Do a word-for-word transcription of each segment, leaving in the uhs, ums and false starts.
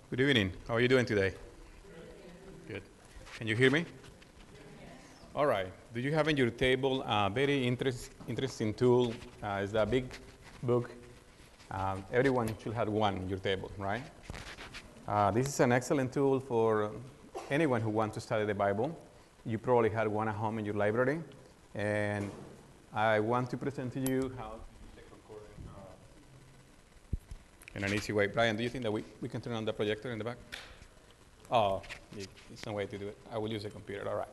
Good evening. How are you doing today? Good. Can you hear me? All right. Do you have in your table a very interest, interesting tool? Uh, it's a big book. Um, everyone should have one in your table, right? Uh, this is an excellent tool for anyone who wants to study the Bible. You probably had one at home in your library. And I want to present to you how to use the concordance uh, in an easy way. Brian, do you think that we, we can turn on the projector in the back? Oh, it's no way to do it. I will use the computer. All right.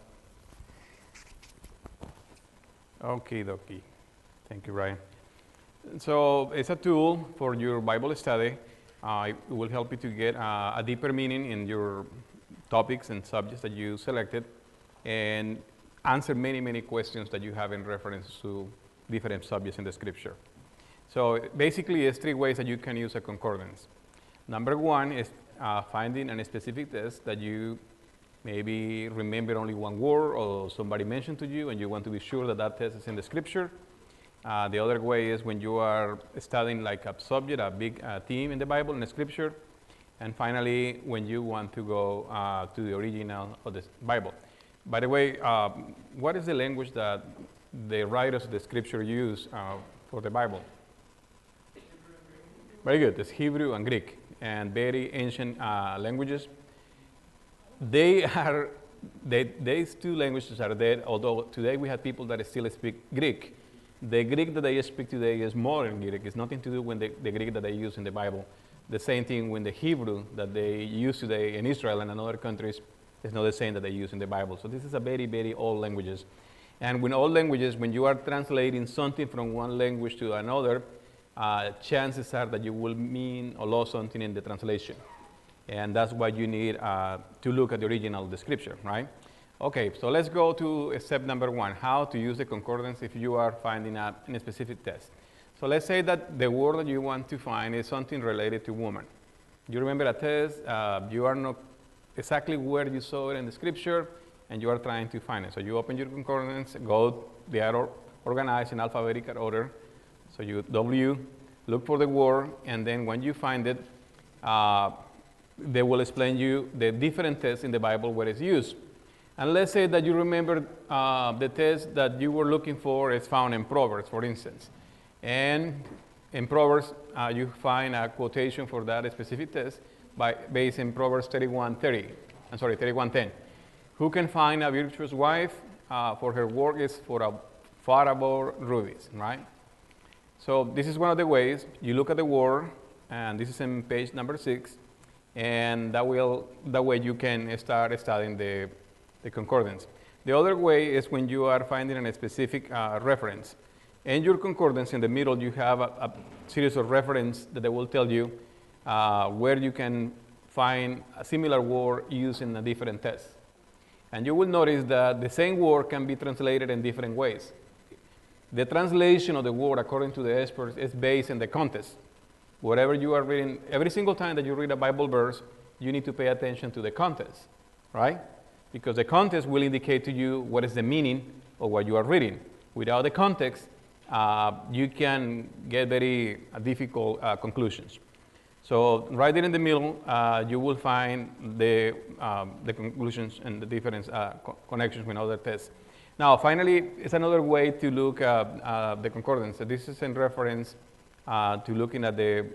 Okie dokie. Thank you, Brian. So it's a tool for your Bible study. Uh, it will help you to get uh, a deeper meaning in your topics and subjects that you selected and answer many, many questions that you have in reference to different subjects in the scripture. So basically, there's three ways that you can use a concordance. Number one is uh, finding a specific text that you maybe remember only one word or somebody mentioned to you and you want to be sure that that text is in the scripture. Uh, the other way is when you are studying like a subject, a big uh, theme in the Bible, in the scripture. And finally, when you want to go uh, to the original of the Bible. By the way, uh, what is the language that the writers of the scripture use uh, for the Bible? Very good. It's Hebrew and Greek, and very ancient uh, languages. They are, they, these two languages are dead, although today we have people that still speak Greek. The Greek that they speak today is modern Greek. It's nothing to do with the, the Greek that they use in the Bible. The same thing with the Hebrew that they use today in Israel and in other countries is not the same that they use in the Bible. So this is a very, very old languages. And with old languages, when you are translating something from one language to another, uh, chances are that you will mean or lose something in the translation. And that's why you need uh, to look at the original of the scripture, right? Okay, so let's go to step number one, how to use the concordance if you are finding a, a specific text. So let's say that the word that you want to find is something related to woman. You remember a text, uh, you are not exactly where you saw it in the scripture, and you are trying to find it. So you open your concordance, go, they are organized in alphabetical order. So you W, look for the word, and then when you find it, uh, they will explain you the different texts in the Bible where it's used. And let's say that you remember uh, the text that you were looking for is found in Proverbs, for instance. And in Proverbs, uh, you find a quotation for that specific text by, based in Proverbs thirty-one thirty. I'm sorry, thirty-one ten. Who can find a virtuous wife? Uh, for her work is for a far above rubies, right? So this is one of the ways. You look at the word, and this is in page number six, and that will that way you can start studying the the concordance. The other way is when you are finding a specific uh, reference. In your concordance, in the middle, you have a, a series of references that they will tell you uh, where you can find a similar word used in a different text. And you will notice that the same word can be translated in different ways. The translation of the word, according to the experts, is based in the context. Whatever you are reading, every single time that you read a Bible verse, you need to pay attention to the context, right? Because the context will indicate to you what is the meaning of what you are reading. Without the context, uh, you can get very uh, difficult uh, conclusions. So right there in the middle, uh, you will find the, um, the conclusions and the different uh, co connections with other texts. Now, finally, it's another way to look at uh, the concordance. So this is in reference uh, to looking at the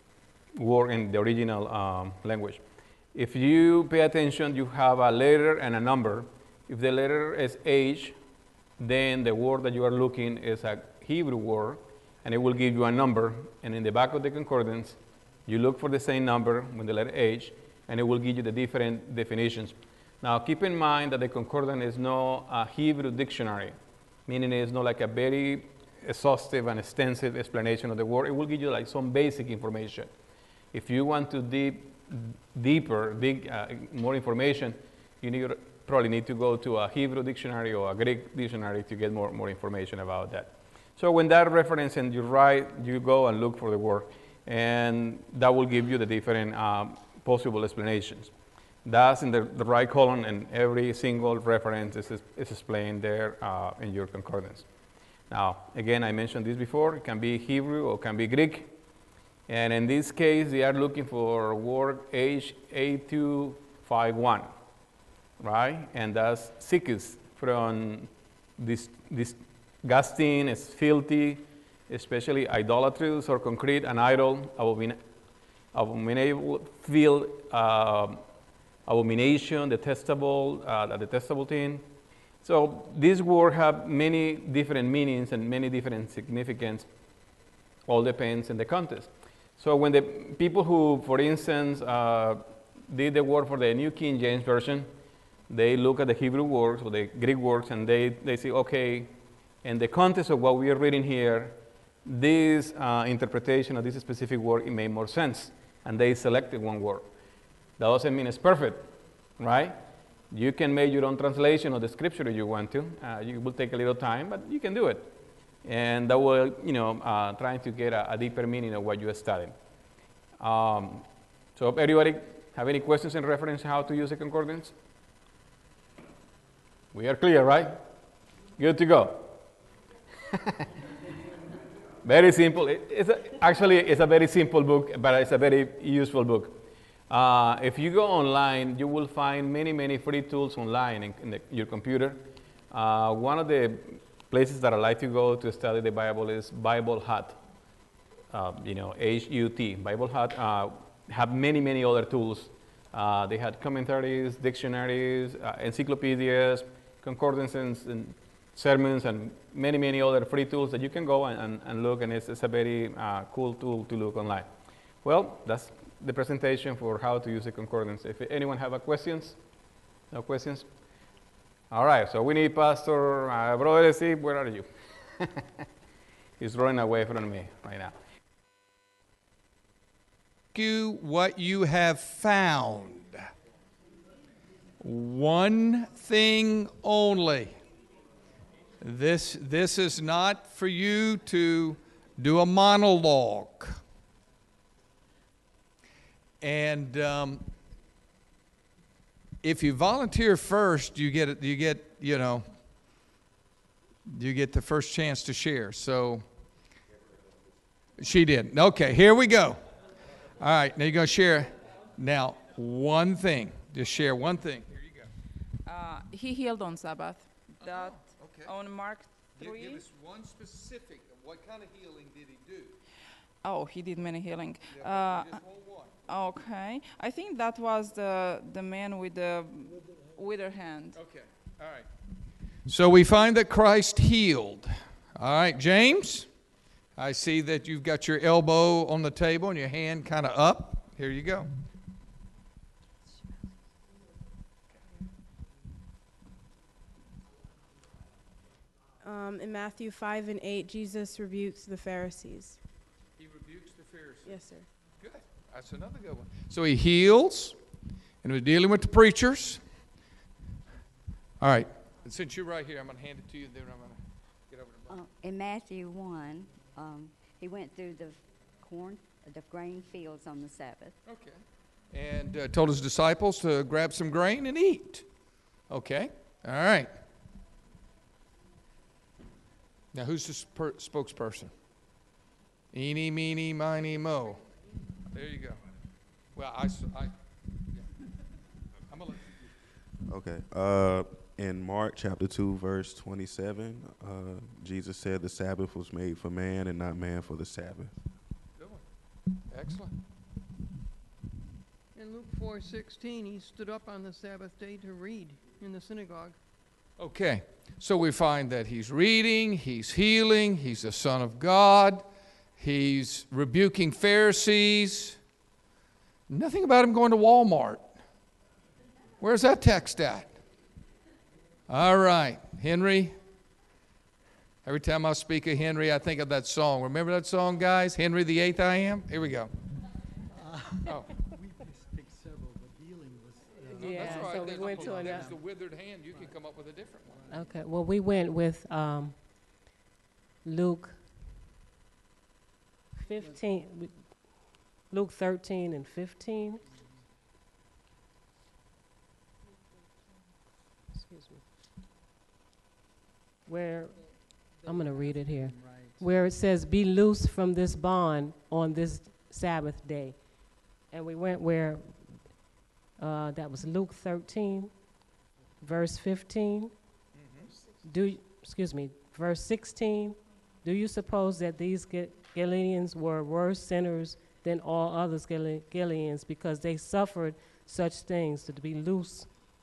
word in the original um, language. If you pay attention, you have a letter and a number. If the letter is H, then the word that you are looking is a Hebrew word, and it will give you a number. And in the back of the concordance, you look for the same number with the letter H, and it will give you the different definitions. Now, keep in mind that the concordance is not a Hebrew dictionary, meaning it is not like a very exhaustive and extensive explanation of the word. It will give you like some basic information. If you want to deep deeper, dig uh, more information, you need, probably need to go to a Hebrew dictionary or a Greek dictionary to get more, more information about that. So when that reference and you write, you go and look for the word, and that will give you the different um, possible explanations. That's in the, the right column, and every single reference is, is explained there uh, in your concordance. Now, again, I mentioned this before, it can be Hebrew or it can be Greek. And in this case, they are looking for word H eight two five one, right? And that's sickest from this disgusting, is filthy, especially idolatrous or concrete, an idol, abomin- abominable, feel, uh, abomination, detestable, uh, a detestable thing. So these words have many different meanings and many different significance. All depends on the context. So when the people who, for instance, uh, did the word for the New King James Version, they look at the Hebrew words or the Greek words and they, they say, okay, in the context of what we are reading here, this uh, interpretation of this specific word, it made more sense. And they selected one word. That doesn't mean it's perfect, right? You can make your own translation of the scripture if you want to. Uh, it will take a little time, but you can do it. And that will, you know, uh, trying to get a, a deeper meaning of what you are studying. Um, so everybody have any questions in reference to how to use the concordance? We are clear, right? Good to go. Very simple. It, it's a, actually, it's a very simple book, but it's a very useful book. Uh, if you go online, you will find many, many free tools online in, in the, your computer. Uh, one of the places that I like to go to study the Bible is Bible Hut. Uh, you know, H U T. Bible Hut uh, have many, many other tools. Uh, they had commentaries, dictionaries, uh, encyclopedias, concordances, and sermons, and many, many other free tools that you can go and, and, and look, and it's, it's a very uh, cool tool to look online. Well, that's the presentation for how to use the concordance. If anyone have a questions? No questions? All right, so we need Pastor, uh, Brother Steve, where are you? He's running away from me right now. You what you have found. One thing only. This, this is not for you to do a monologue. And um, if you volunteer first, you get you get you know you get the first chance to share. So she did. Okay, here we go. All right, now you're gonna share now one thing. Just share one thing. Here you go. Uh, he healed on Sabbath. That Oh, okay. on Mark Give, three. give us one specific. What kind of healing did he do? Oh, he did many healing. Yeah, Uh, just hold one. okay, I think that was the the man with the withered hand. Okay, all right. So we find that Christ healed. All right, James, I see that you've got your elbow on the table and your hand kind of up. Here you go. Um, in Matthew five and eight, Jesus rebukes the Pharisees. He rebukes the Pharisees. Yes, sir. Good. That's another good one. So he heals, and we're dealing with the preachers. All right. And since you're right here, I'm going to hand it to you, then I'm going to get over to Brian. Uh, in Matthew one, um, he went through the corn, the grain fields on the Sabbath. Okay. And uh, told his disciples to grab some grain and eat. Okay. All right. Now, who's the sp- spokesperson? Eeny, meeny, miny, mo. There you go. Well, I, s- I yeah. I'm going to let Okay. Uh, in Mark chapter two, verse twenty-seven, uh, Jesus said the Sabbath was made for man and not man for the Sabbath. Good one. Excellent. In Luke four sixteen, he stood up on the Sabbath day to read in the synagogue. Okay. So we find that he's reading, he's healing, he's the Son of God, he's rebuking Pharisees. Nothing about him going to Walmart. Where's that text at? All right, Henry. Every time I speak of Henry, I think of that song. Remember that song, guys? Henry the Eighth I Am? Here we go. Uh, Oh. We picked several, but healing was. Uh, No, Yeah, that's all right. so we There's- went to there's another- the withered hand. You can come up with a different one. Okay, well, we went with um, Luke fifteen, we- Luke thirteen and fifteen. Excuse me. Where, I'm going to read it here. right. Where it says, "Be loose from this bond on this Sabbath day. And we went where, uh, that was Luke thirteen, verse fifteen. Do, y- excuse me, verse sixteen. Do you suppose that these Ga- Galileans were worse sinners than all others Gali- Galileans because they suffered such things to be loose?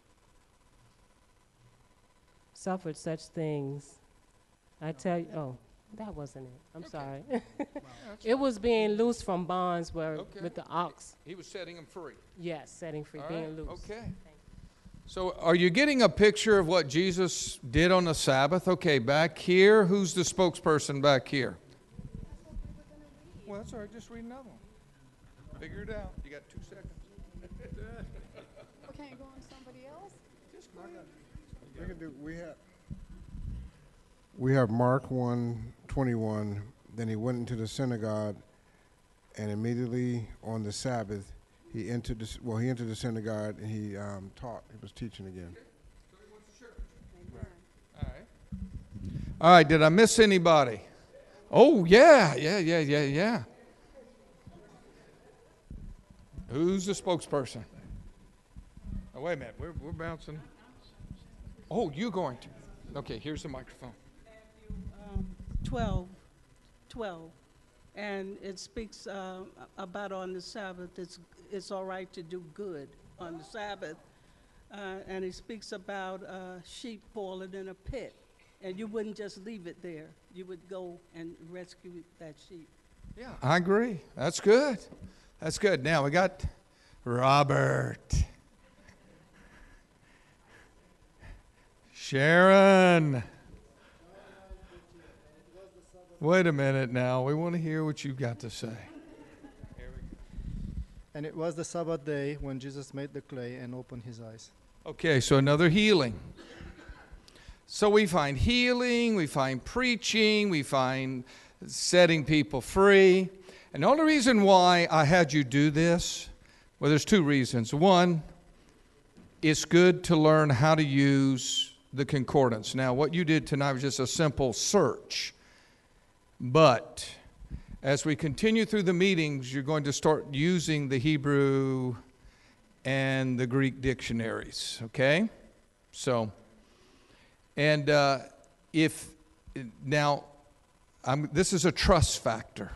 Suffered such things. I tell you, oh, that wasn't it. I'm Okay. sorry. Yeah, that's It was being loose from bonds where, Okay. with the ox, He was setting them free. yes, setting free, All being right, loose. okay. So are you getting a picture of what Jesus did on the Sabbath? Okay, back here, who's the spokesperson back here? Well, that's all right, just read another one. Figure it out. You got two seconds. We can't go on somebody else? We can do, we have, we have Mark one twenty-one. Then he went into the synagogue, and immediately on the Sabbath, he entered the, s- well, he entered the synagogue and he um, taught. He was teaching again. All right. All right, did I miss anybody? Oh, yeah, yeah, yeah, yeah, yeah. Who's the spokesperson? Oh, wait a minute, we're, we're bouncing. Oh, you going to? Okay, here's the microphone. um, twelve, twelve, and it speaks uh, about on the Sabbath, it's, it's all right to do good on the Sabbath. Uh, And he speaks about uh, sheep falling in a pit, and you wouldn't just leave it there. You would go and rescue that sheep. Yeah, I agree. That's good. That's good. Now we got Robert. Sharon. Wait a minute now. We want to hear what you've got to say. And it was the Sabbath day when Jesus made the clay and opened his eyes. Okay, so another healing. So we find healing, we find preaching, we find setting people free. And the only reason why I had you do this, well, there's two reasons. One, it's good to learn how to use the concordance. Now, what you did tonight was just a simple search. But as we continue through the meetings, you're going to start using the Hebrew and the Greek dictionaries, okay? So, and uh, if, now, I'm, this is a trust factor.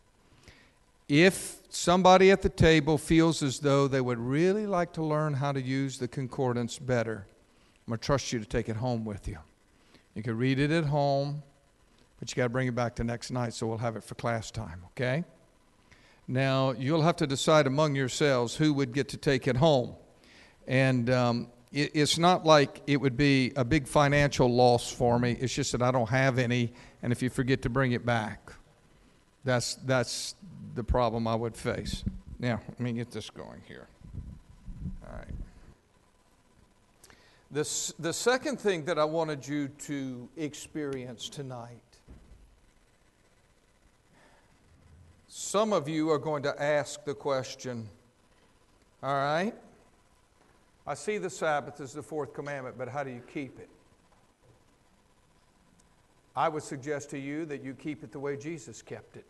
If somebody at the table feels as though they would really like to learn how to use the concordance better, I'm going to trust you to take it home with you. You can read it at home, but you got to bring it back to next night, so we'll have it for class time, okay? Now, you'll have to decide among yourselves who would get to take it home. And um, it, it's not like it would be a big financial loss for me. It's just that I don't have any, and if you forget to bring it back, that's, that's the problem I would face. Now, let me get this going here. All right. This, the second thing that I wanted you to experience tonight, some of you are going to ask the question, all right, I see the Sabbath as the fourth commandment, but how do you keep it? I would suggest to you that you keep it the way Jesus kept it.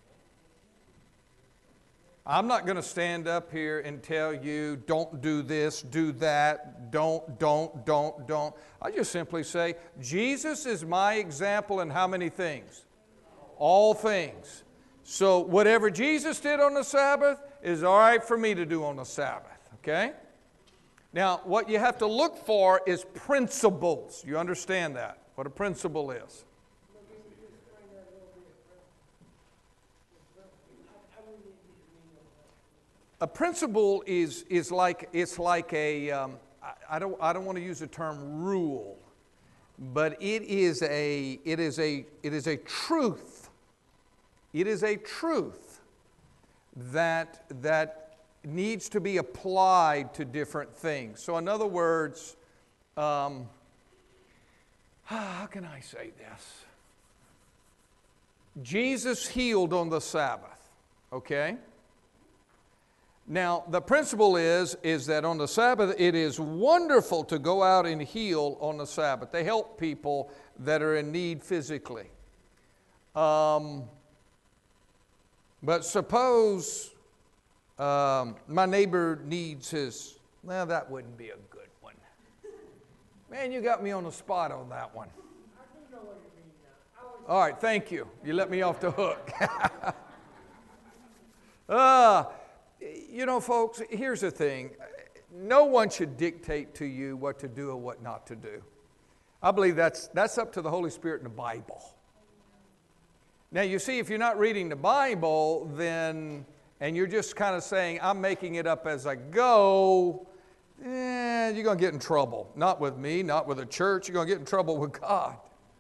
I'm not going to stand up here and tell you, don't do this, do that, don't, don't, don't, don't. I just simply say, Jesus is my example in how many things? All things. So whatever Jesus did on the Sabbath is all right for me to do on the Sabbath, okay? Now, what you have to look for is principles. You understand that, what a principle is. A principle is, is like, it's like a, um, I, I don't, I don't want to use the term rule, but it is a, it is a, it is a truth. It is a truth that, that needs to be applied to different things. So in other words, um, how can I say this? Jesus healed on the Sabbath, okay? Now, the principle is, is that on the Sabbath, it is wonderful to go out and heal on the Sabbath. They help people that are in need physically. Um, But suppose um, my neighbor needs his, well, that wouldn't be a good one. Man, you got me on the spot on that one. All right, thank you. You let me off the hook. uh, you know, folks, here's the thing. No one should dictate to you what to do or what not to do. I believe that's, that's up to the Holy Spirit in the Bible. Now, you see, if you're not reading the Bible, then, and you're just kind of saying, I'm making it up as I go, eh, you're going to get in trouble. Not with me, not with the church. You're going to get in trouble with God.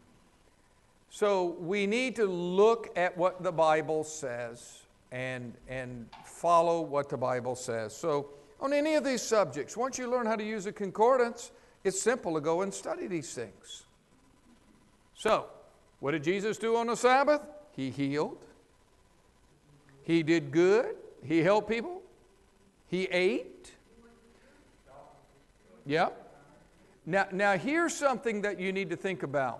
So we need to look at what the Bible says and, and follow what the Bible says. So on any of these subjects, once you learn how to use a concordance, it's simple to go and study these things. So, what did Jesus do on the Sabbath? He healed. He did good. He helped people. He ate. Yeah. Now, now here's something that you need to think about.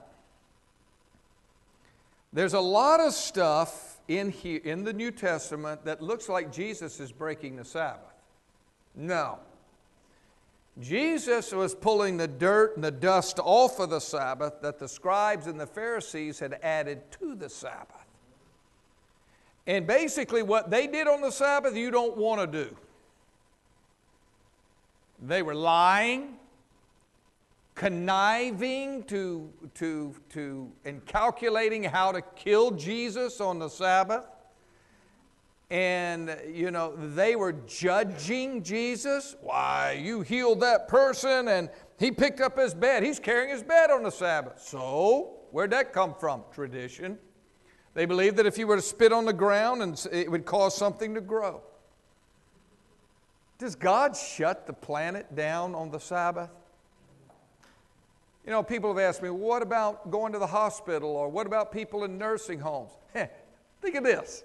There's a lot of stuff in here, in the New Testament that looks like Jesus is breaking the Sabbath. No. Jesus was pulling the dirt and the dust off of the Sabbath that the scribes and the Pharisees had added to the Sabbath. And basically what they did on the Sabbath, you don't want to do. They were lying, conniving to, to, to, and calculating how to kill Jesus on the Sabbath. And, you know, they were judging Jesus. Why, you healed that person and he picked up his bed. He's carrying his bed on the Sabbath. So, where'd that come from? Tradition. They believed that if you were to spit on the ground, and it would cause something to grow. Does God shut the planet down on the Sabbath? You know, people have asked me, well, what about going to the hospital, or what about people in nursing homes? Think of this.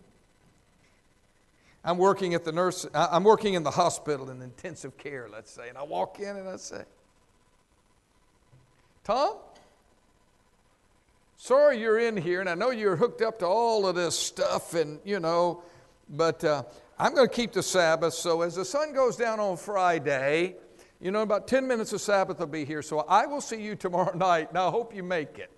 I'm working at the nurse, I'm working in the hospital in intensive care, let's say, and I walk in and I say, Tom, sorry you're in here, and I know you're hooked up to all of this stuff, and you know, but uh, I'm going to keep the Sabbath, so as the sun goes down on Friday, you know, about ten minutes of Sabbath will be here, so I will see you tomorrow night, and I hope you make it.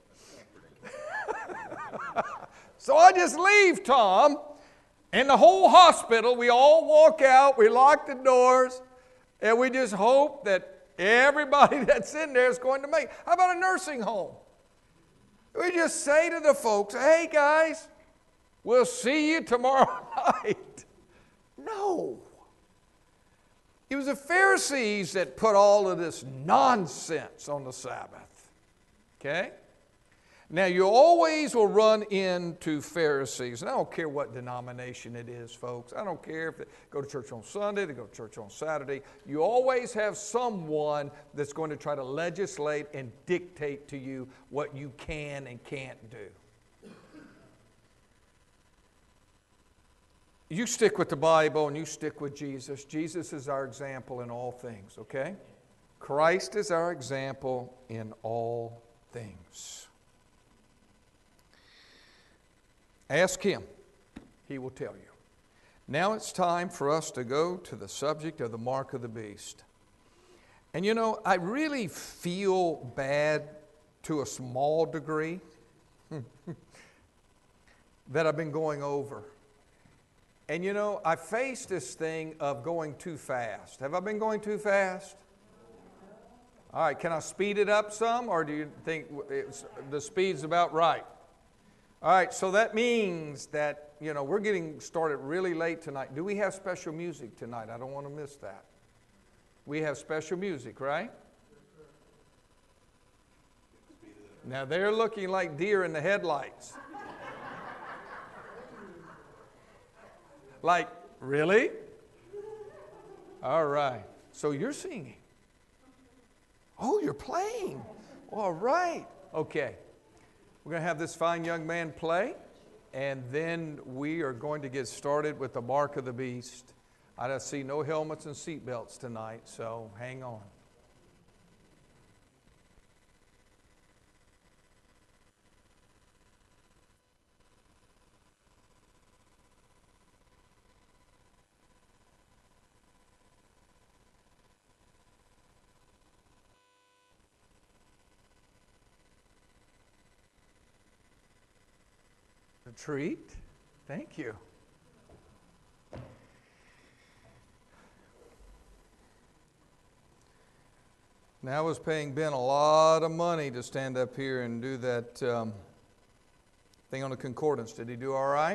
So I just leave, Tom. In the whole hospital, we all walk out, we lock the doors, and we just hope that everybody that's in there is going to make it. How about a nursing home? We just say to the folks, hey guys, we'll see you tomorrow night. No. It was the Pharisees that put all of this nonsense on the Sabbath. Okay? Now, you always will run into Pharisees, and I don't care what denomination it is, folks. I don't care if they go to church on Sunday, they go to church on Saturday. You always have someone that's going to try to legislate and dictate to you what you can and can't do. You stick with the Bible and you stick with Jesus. Jesus is our example in all things, okay? Christ is our example in all things. Ask Him. He will tell you. Now it's time for us to go to the subject of the mark of the beast. And you know, I really feel bad to a small degree that I've been going over. And you know, I face this thing of going too fast. Have I been going too fast? All right, can I speed it up some, or do you think it's, the speed's about right? All right, so that means that, you know, we're getting started really late tonight. Do we have special music tonight? I don't want to miss that. We have special music, right? Now they're looking like deer in the headlights. Like, really? All right. So you're singing. Oh, you're playing. All right. Okay. We're going to have this fine young man play, and then we are going to get started with the mark of the beast. I see no helmets and seatbelts tonight, so hang on. A treat. Thank you. Now, I was paying Ben a lot of money to stand up here and do that um, thing on the concordance. Did he do all right?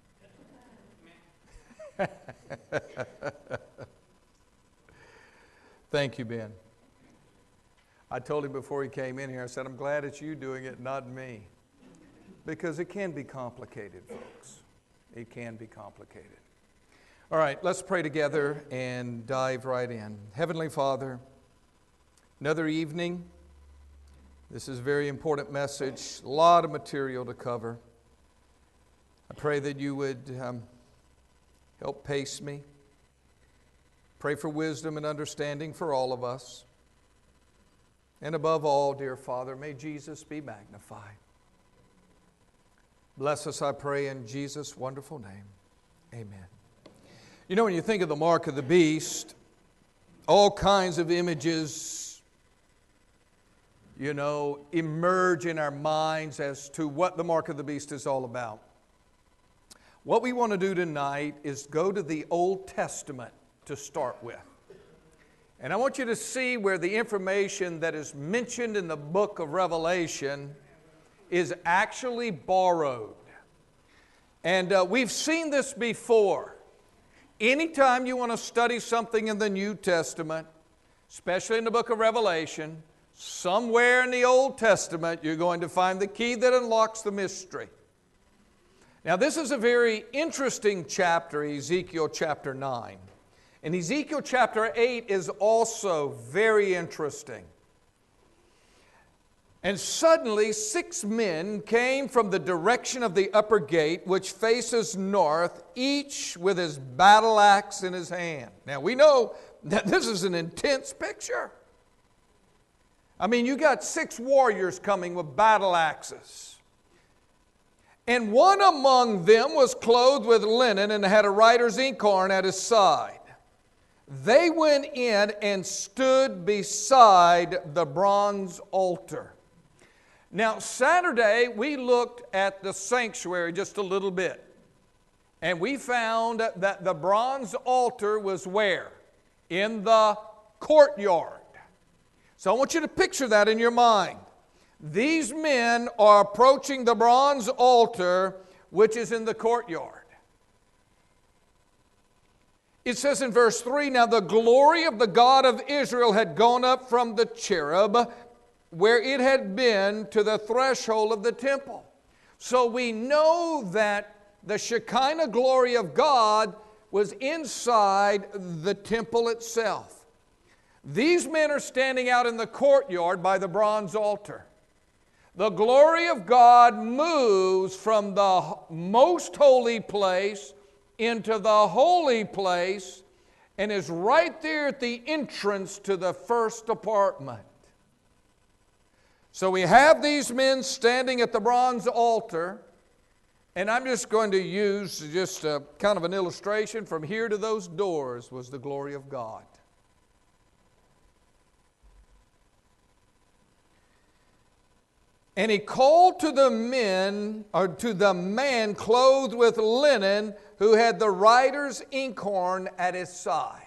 Thank you, Ben. I told him before he came in here, I said, I'm glad it's you doing it, not me. Because it can be complicated, folks. It can be complicated. All right, let's pray together and dive right in. Heavenly Father, another evening. This is a very important message, a lot of material to cover. I pray that you would um, help pace me. Pray for wisdom and understanding for all of us. And above all, dear Father, may Jesus be magnified. Bless us, I pray, in Jesus' wonderful name. Amen. You know, when you think of the mark of the beast, all kinds of images, you know, emerge in our minds as to what the mark of the beast is all about. What we want to do tonight is go to the Old Testament to start with. And I want you to see where the information that is mentioned in the book of Revelation is actually borrowed. And uh, we've seen this before. Anytime you want to study something in the New Testament, especially in the book of Revelation, somewhere in the Old Testament you're going to find the key that unlocks the mystery. Now, this is a very interesting chapter, Ezekiel chapter nine. And Ezekiel chapter eight is also very interesting. And suddenly six men came from the direction of the upper gate, which faces north, each with his battle axe in his hand. Now, we know that this is an intense picture. I mean, you got six warriors coming with battle axes. And one among them was clothed with linen and had a writer's inkhorn at his side. They went in and stood beside the bronze altar. Now, Saturday, we looked at the sanctuary just a little bit. And we found that the bronze altar was where? In the courtyard. So I want you to picture that in your mind. These men are approaching the bronze altar, which is in the courtyard. It says in verse three, now the glory of the God of Israel had gone up from the cherub, where it had been, to the threshold of the temple. So we know that the Shekinah glory of God was inside the temple itself. These men are standing out in the courtyard by the bronze altar. The glory of God moves from the most holy place into the holy place and is right there at the entrance to the first apartment. So we have these men standing at the bronze altar, and I'm just going to use just a kind of an illustration. From here to those doors was the glory of God. And he called to the men, or to the man clothed with linen, who had the writer's inkhorn at his side.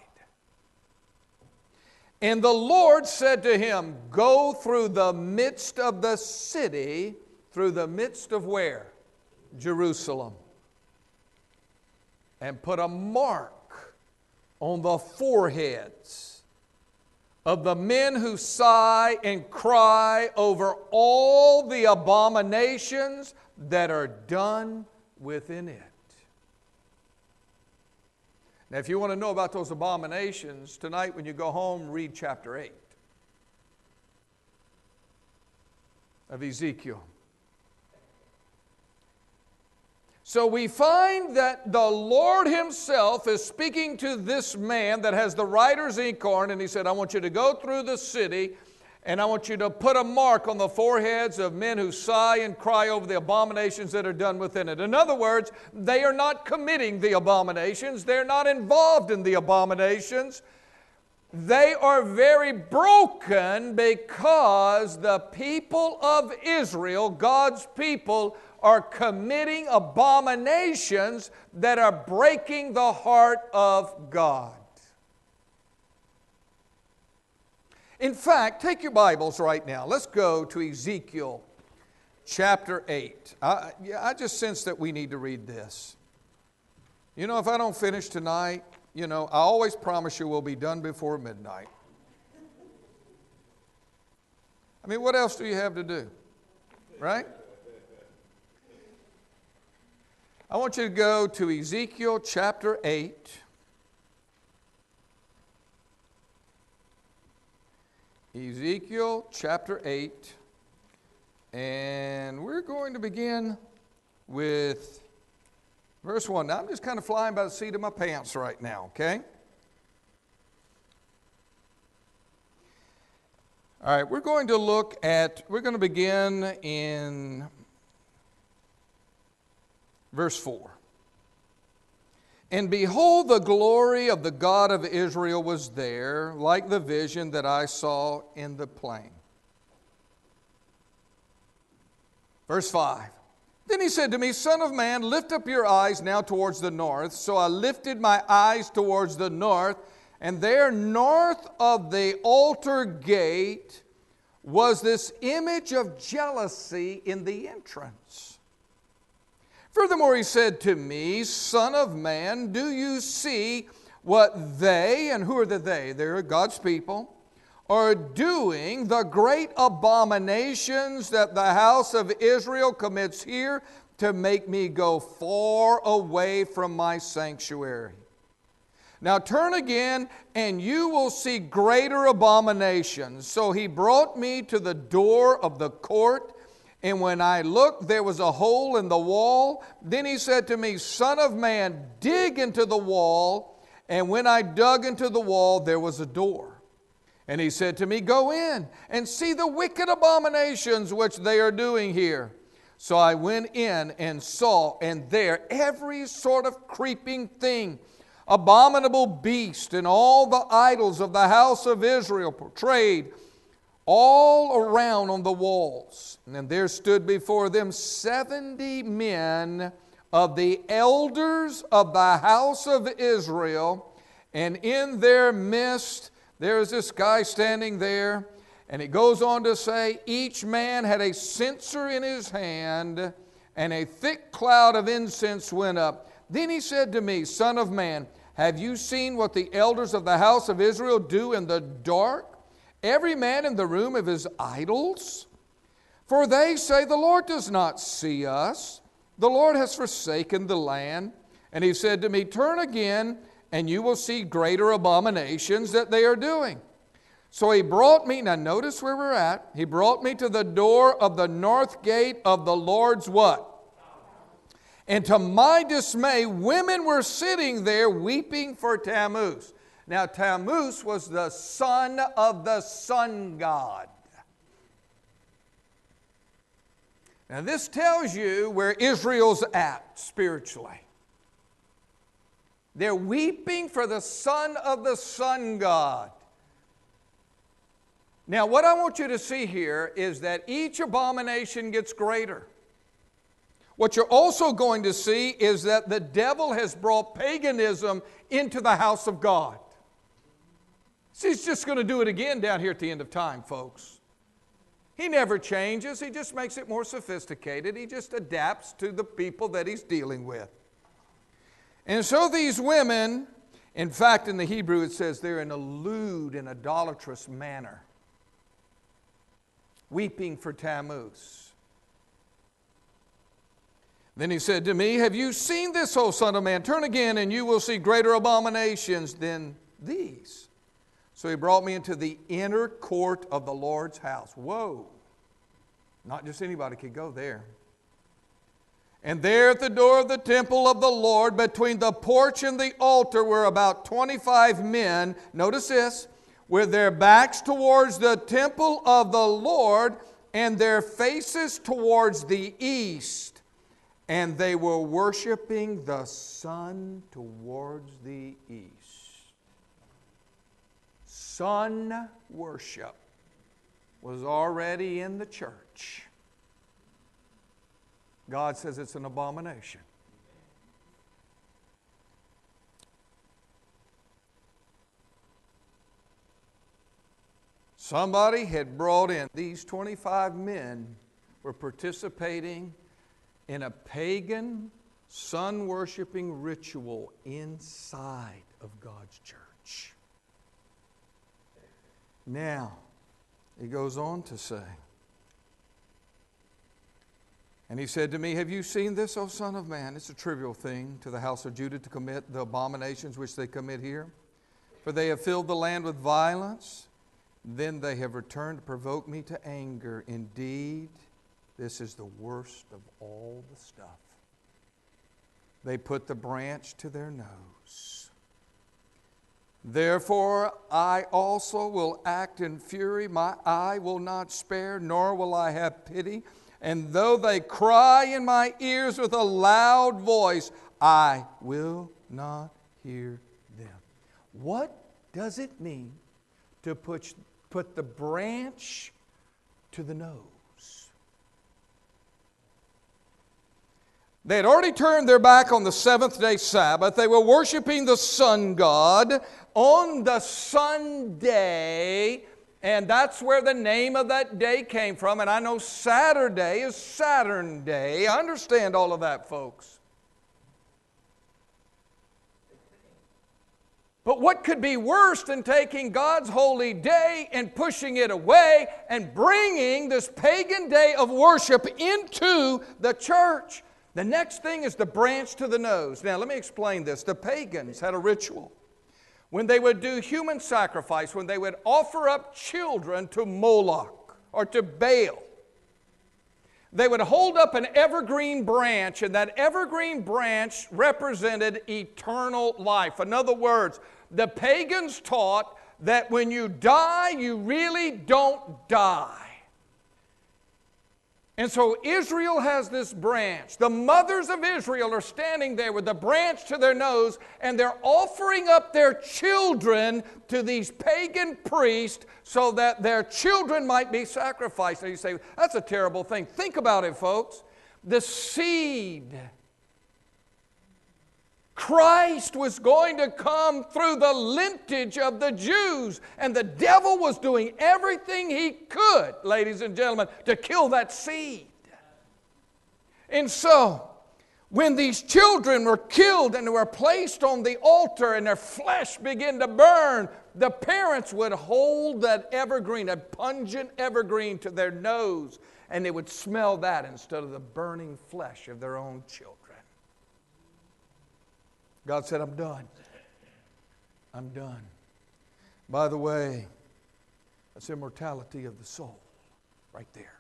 And the Lord said to him, go through the midst of the city, through the midst of where? Jerusalem. And put a mark on the foreheads of the men who sigh and cry over all the abominations that are done within it. Now, if you want to know about those abominations, tonight when you go home, read chapter eight of Ezekiel. So we find that the Lord Himself is speaking to this man that has the writer's inkhorn, and He said, I want you to go through the city, and I want you to put a mark on the foreheads of men who sigh and cry over the abominations that are done within it. In other words, they are not committing the abominations. They're not involved in the abominations. They are very broken because the people of Israel, God's people, are committing abominations that are breaking the heart of God. In fact, take your Bibles right now. Let's go to Ezekiel chapter eight. I, yeah, I just sense that we need to read this. You know, if I don't finish tonight, you know, I always promise you we'll be done before midnight. I mean, what else do you have to do? Right? I want you to go to Ezekiel chapter eight. Ezekiel chapter eight. And we're going to begin with verse one. Now, I'm just kind of flying by the seat of my pants right now, okay? All right, we're going to look at, we're going to begin in verse four. And behold, the glory of the God of Israel was there, like the vision that I saw in the plain. Verse five. Then he said to me, Son of man, lift up your eyes now towards the north. So I lifted my eyes towards the north, and there north of the altar gate was this image of jealousy in the entrance. Furthermore, he said to me, Son of man, do you see what they, and who are the they? They're God's people, are doing, the great abominations that the house of Israel commits here to make me go far away from my sanctuary. Now turn again, and you will see greater abominations. So he brought me to the door of the court, and when I looked, there was a hole in the wall. Then he said to me, Son of man, dig into the wall. And when I dug into the wall, there was a door. And he said to me, Go in and see the wicked abominations which they are doing here. So I went in and saw, and there every sort of creeping thing, abominable beast, and all the idols of the house of Israel portrayed all around on the walls. And there stood before them seventy men of the elders of the house of Israel, and in their midst there's this guy standing there, and it goes on to say, each man had a censer in his hand, and a thick cloud of incense went up. Then he said to me, Son of man, have you seen what the elders of the house of Israel do in the dark? Every man in the room of his idols? For they say, the Lord does not see us. The Lord has forsaken the land. And he said to me, Turn again, and you will see greater abominations that they are doing. So he brought me, now notice where we're at. He brought me to the door of the north gate of the Lord's what? And to my dismay, women were sitting there weeping for Tammuz. Now Tammuz was the son of the sun god. Now this tells you where Israel's at spiritually. They're weeping for the son of the sun god. Now what I want you to see here is that each abomination gets greater. What you're also going to see is that the devil has brought paganism into the house of God. See, he's just going to do it again down here at the end of time, folks. He never changes. He just makes it more sophisticated. He just adapts to the people that he's dealing with. And so these women, in fact, in the Hebrew it says they're in a lewd and idolatrous manner, weeping for Tammuz. Then he said to me, Have you seen this, O son of man? Turn again, and you will see greater abominations than these. So he brought me into the inner court of the Lord's house. Whoa! Not just anybody could go there. And there at the door of the temple of the Lord, between the porch and the altar, were about twenty-five men, notice this, with their backs towards the temple of the Lord and their faces towards the east. And they were worshiping the sun towards the east. Sun worship was already in the church. God says it's an abomination. Somebody had brought in, these twenty-five men were participating in a pagan, sun-worshiping ritual inside of God's church. Now, he goes on to say, and he said to me, have you seen this, O Son of Man? It's a trivial thing to the house of Judah to commit the abominations which they commit here. For they have filled the land with violence. Then they have returned to provoke me to anger. Indeed, this is the worst of all the stuff. They put the branch to their nose. Therefore, I also will act in fury. My eye will not spare, nor will I have pity. And though they cry in my ears with a loud voice, I will not hear them. What does it mean to put, put the branch to the nose? They had already turned their back on the seventh day Sabbath. They were worshiping the sun god on the Sunday, and that's where the name of that day came from. And I know Saturday is Saturn Day. I understand all of that, folks. But what could be worse than taking God's holy day and pushing it away and bringing this pagan day of worship into the church? The next thing is the branch to the nose. Now, let me explain this. The pagans had a ritual. When they would do human sacrifice, when they would offer up children to Moloch or to Baal, they would hold up an evergreen branch, and that evergreen branch represented eternal life. In other words, the pagans taught that when you die, you really don't die. And so Israel has this branch. The mothers of Israel are standing there with the branch to their nose, and they're offering up their children to these pagan priests so that their children might be sacrificed. And you say, that's a terrible thing. Think about it, folks. The seed. Christ was going to come through the lineage of the Jews, and the devil was doing everything he could, ladies and gentlemen, to kill that seed. And so, when these children were killed and were placed on the altar and their flesh began to burn, the parents would hold that evergreen, a pungent evergreen, to their nose, and they would smell that instead of the burning flesh of their own children. God said, I'm done. I'm done. By the way, that's immortality of the soul right there.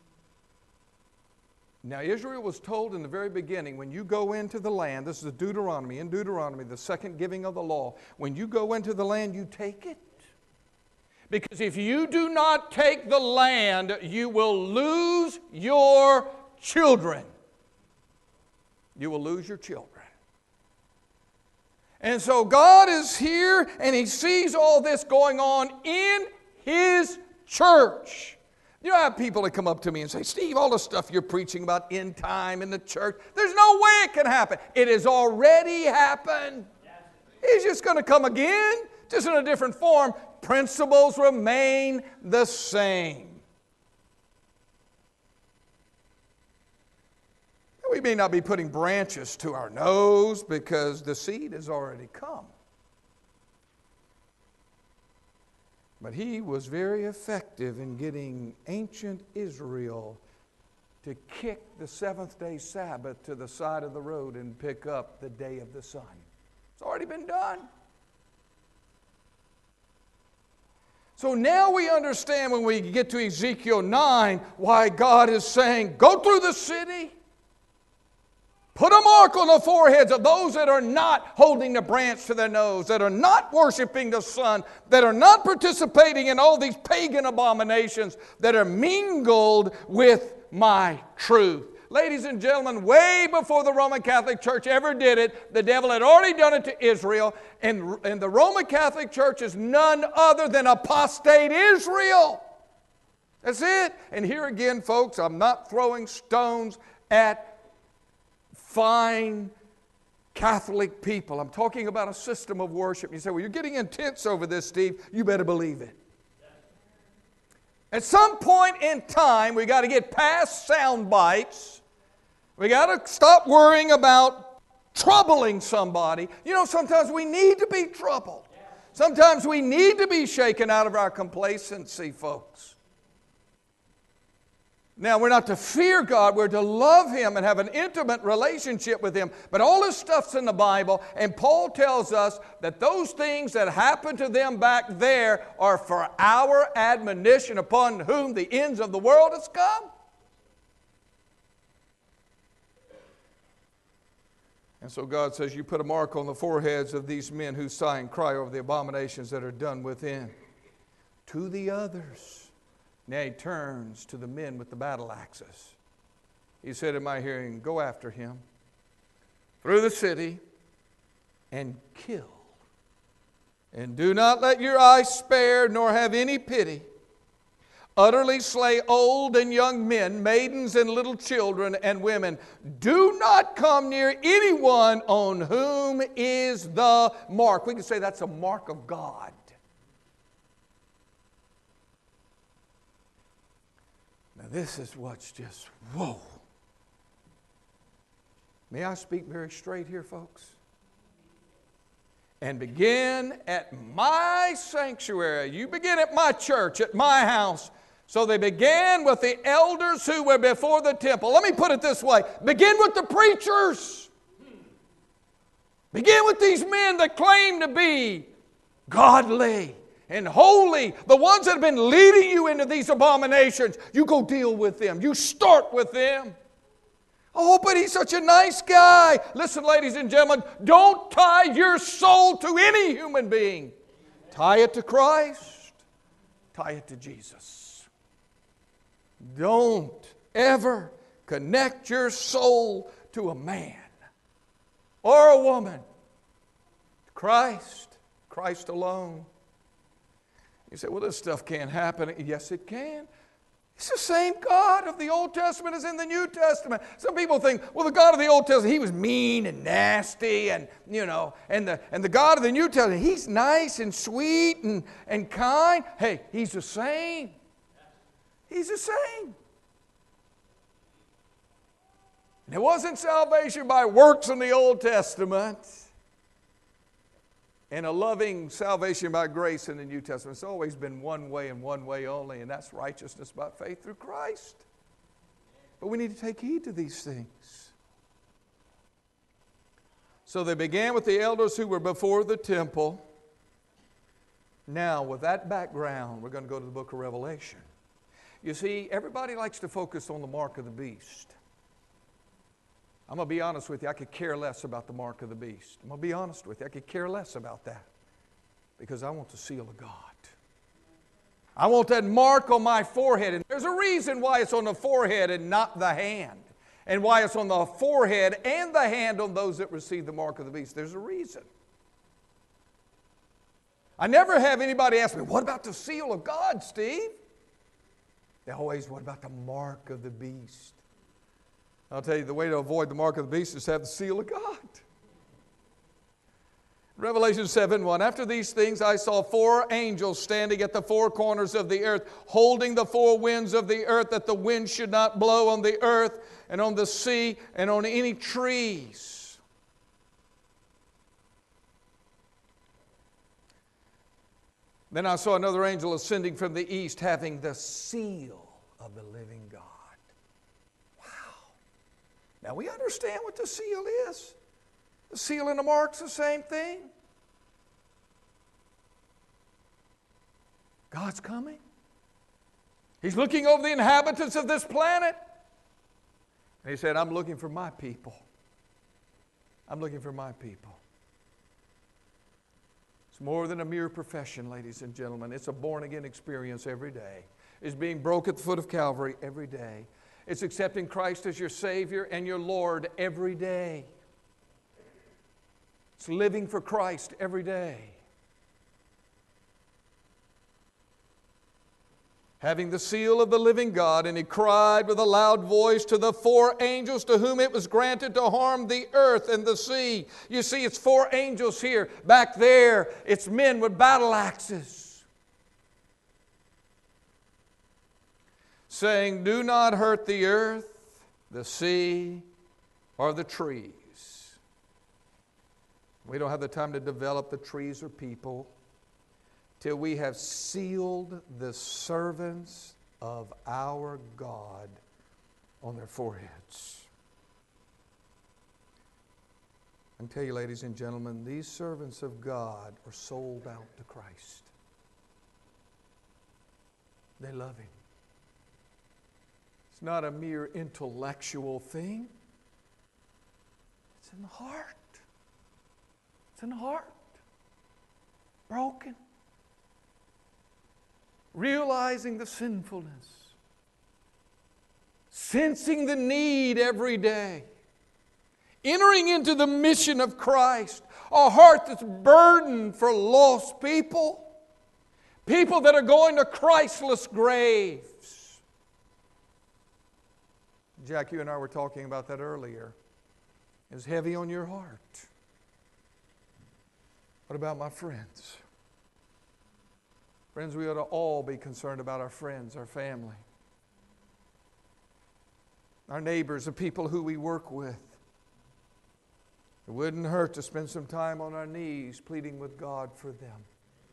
Now, Israel was told in the very beginning, when you go into the land, this is Deuteronomy, in Deuteronomy, the second giving of the law, when you go into the land, you take it. Because if you do not take the land, you will lose your children. You will lose your children. And so God is here, and He sees all this going on in His church. You know, I have people that come up to me and say, Steve, all the stuff you're preaching about end time in the church, there's no way it can happen. It has already happened. He's just going to come again, just in a different form. Principles remain the same. We may not be putting branches to our nose because the seed has already come. But he was very effective in getting ancient Israel to kick the seventh day Sabbath to the side of the road and pick up the day of the sun. It's already been done. So now we understand when we get to Ezekiel nine why God is saying, go through the city. Put a mark on the foreheads of those that are not holding the branch to their nose, that are not worshiping the sun, that are not participating in all these pagan abominations, that are mingled with my truth. Ladies and gentlemen, way before the Roman Catholic Church ever did it, the devil had already done it to Israel, and, and the Roman Catholic Church is none other than apostate Israel. That's it. And here again, folks, I'm not throwing stones at fine Catholic people. I'm talking about a system of worship. You say, well, you're getting intense over this, Steve. You better believe it. At some point in time, we got to get past sound bites. We got to stop worrying about troubling somebody. You know, sometimes we need to be troubled. Sometimes we need to be shaken out of our complacency, folks. Now, we're not to fear God, we're to love Him and have an intimate relationship with Him. But all this stuff's in the Bible, and Paul tells us that those things that happened to them back there are for our admonition, upon whom the ends of the world has come. And so God says, you put a mark on the foreheads of these men who sigh and cry over the abominations that are done within. To the others. Now he turns to the men with the battle axes. He said in my hearing, go after him through the city and kill. And do not let your eyes spare, nor have any pity. Utterly slay old and young men, maidens and little children and women. Do not come near anyone on whom is the mark. We can say that's a mark of God. Now this is what's just, whoa. May I speak very straight here, folks? And begin at my sanctuary. You begin at my church, at my house. So they began with the elders who were before the temple. Let me put it this way. Begin with the preachers. Begin with these men that claim to be godly and holy. The ones that have been leading you into these abominations. You go deal with them. You start with them. Oh, but he's such a nice guy. Listen, ladies and gentlemen, don't tie your soul to any human being. Tie it to Christ. Tie it to Jesus. Don't ever connect your soul to a man or a woman. Christ, Christ alone. You say, well, this stuff can't happen. Yes, it can. It's the same God of the Old Testament as in the New Testament. Some people think, well, the God of the Old Testament, He was mean and nasty, and you know, and the and the God of the New Testament, He's nice and sweet and, and kind. Hey, He's the same. He's the same. And it wasn't salvation by works in the Old Testament and a loving salvation by grace in the New Testament. It's always been one way and one way only, and that's righteousness by faith through Christ. But we need to take heed to these things. So they began with the elders who were before the temple. Now, with that background, we're going to go to the book of Revelation. You see, everybody likes to focus on the mark of the beast. I'm going to be honest with you, I could care less about the mark of the beast. I'm going to be honest with you, I could care less about that because I want the seal of God. I want that mark on my forehead. And there's a reason why it's on the forehead and not the hand. And why it's on the forehead and the hand on those that receive the mark of the beast. There's a reason. I never have anybody ask me, what about the seal of God, Steve? They always, what about the mark of the beast? I'll tell you, the way to avoid the mark of the beast is to have the seal of God. Revelation seven one, after these things I saw four angels standing at the four corners of the earth, holding the four winds of the earth, that the wind should not blow on the earth and on the sea and on any trees. Then I saw another angel ascending from the east, having the seal of the living God. Wow. Now we understand what the seal is. The seal and the mark's the same thing. God's coming. He's looking over the inhabitants of this planet. And He said, I'm looking for my people. I'm looking for my people. It's more than a mere profession, ladies and gentlemen. It's a born-again experience every day. It's being broke at the foot of Calvary every day. It's accepting Christ as your Savior and your Lord every day. It's living for Christ every day. having the seal of the living God, and he cried with a loud voice to the four angels to whom it was granted to harm the earth and the sea. You see, it's four angels here. Back there, it's men with battle axes, saying, do not hurt the earth, the sea, or the trees. We don't have the time to develop the trees or people till we have sealed the servants of our God on their foreheads. I can tell you, ladies and gentlemen, these servants of God are sold out to Christ. They love Him. It's not a mere intellectual thing. It's in the heart. It's in the heart. Broken. Realizing the sinfulness, sensing the need every day, entering into the mission of Christ, a heart that's burdened for lost people, people that are going to Christless graves. Jack, you and I were talking about that earlier. It's heavy on your heart. What about my friends? Friends, we ought to all be concerned about our friends, our family, our neighbors, the people who we work with. It wouldn't hurt to spend some time on our knees pleading with God for them.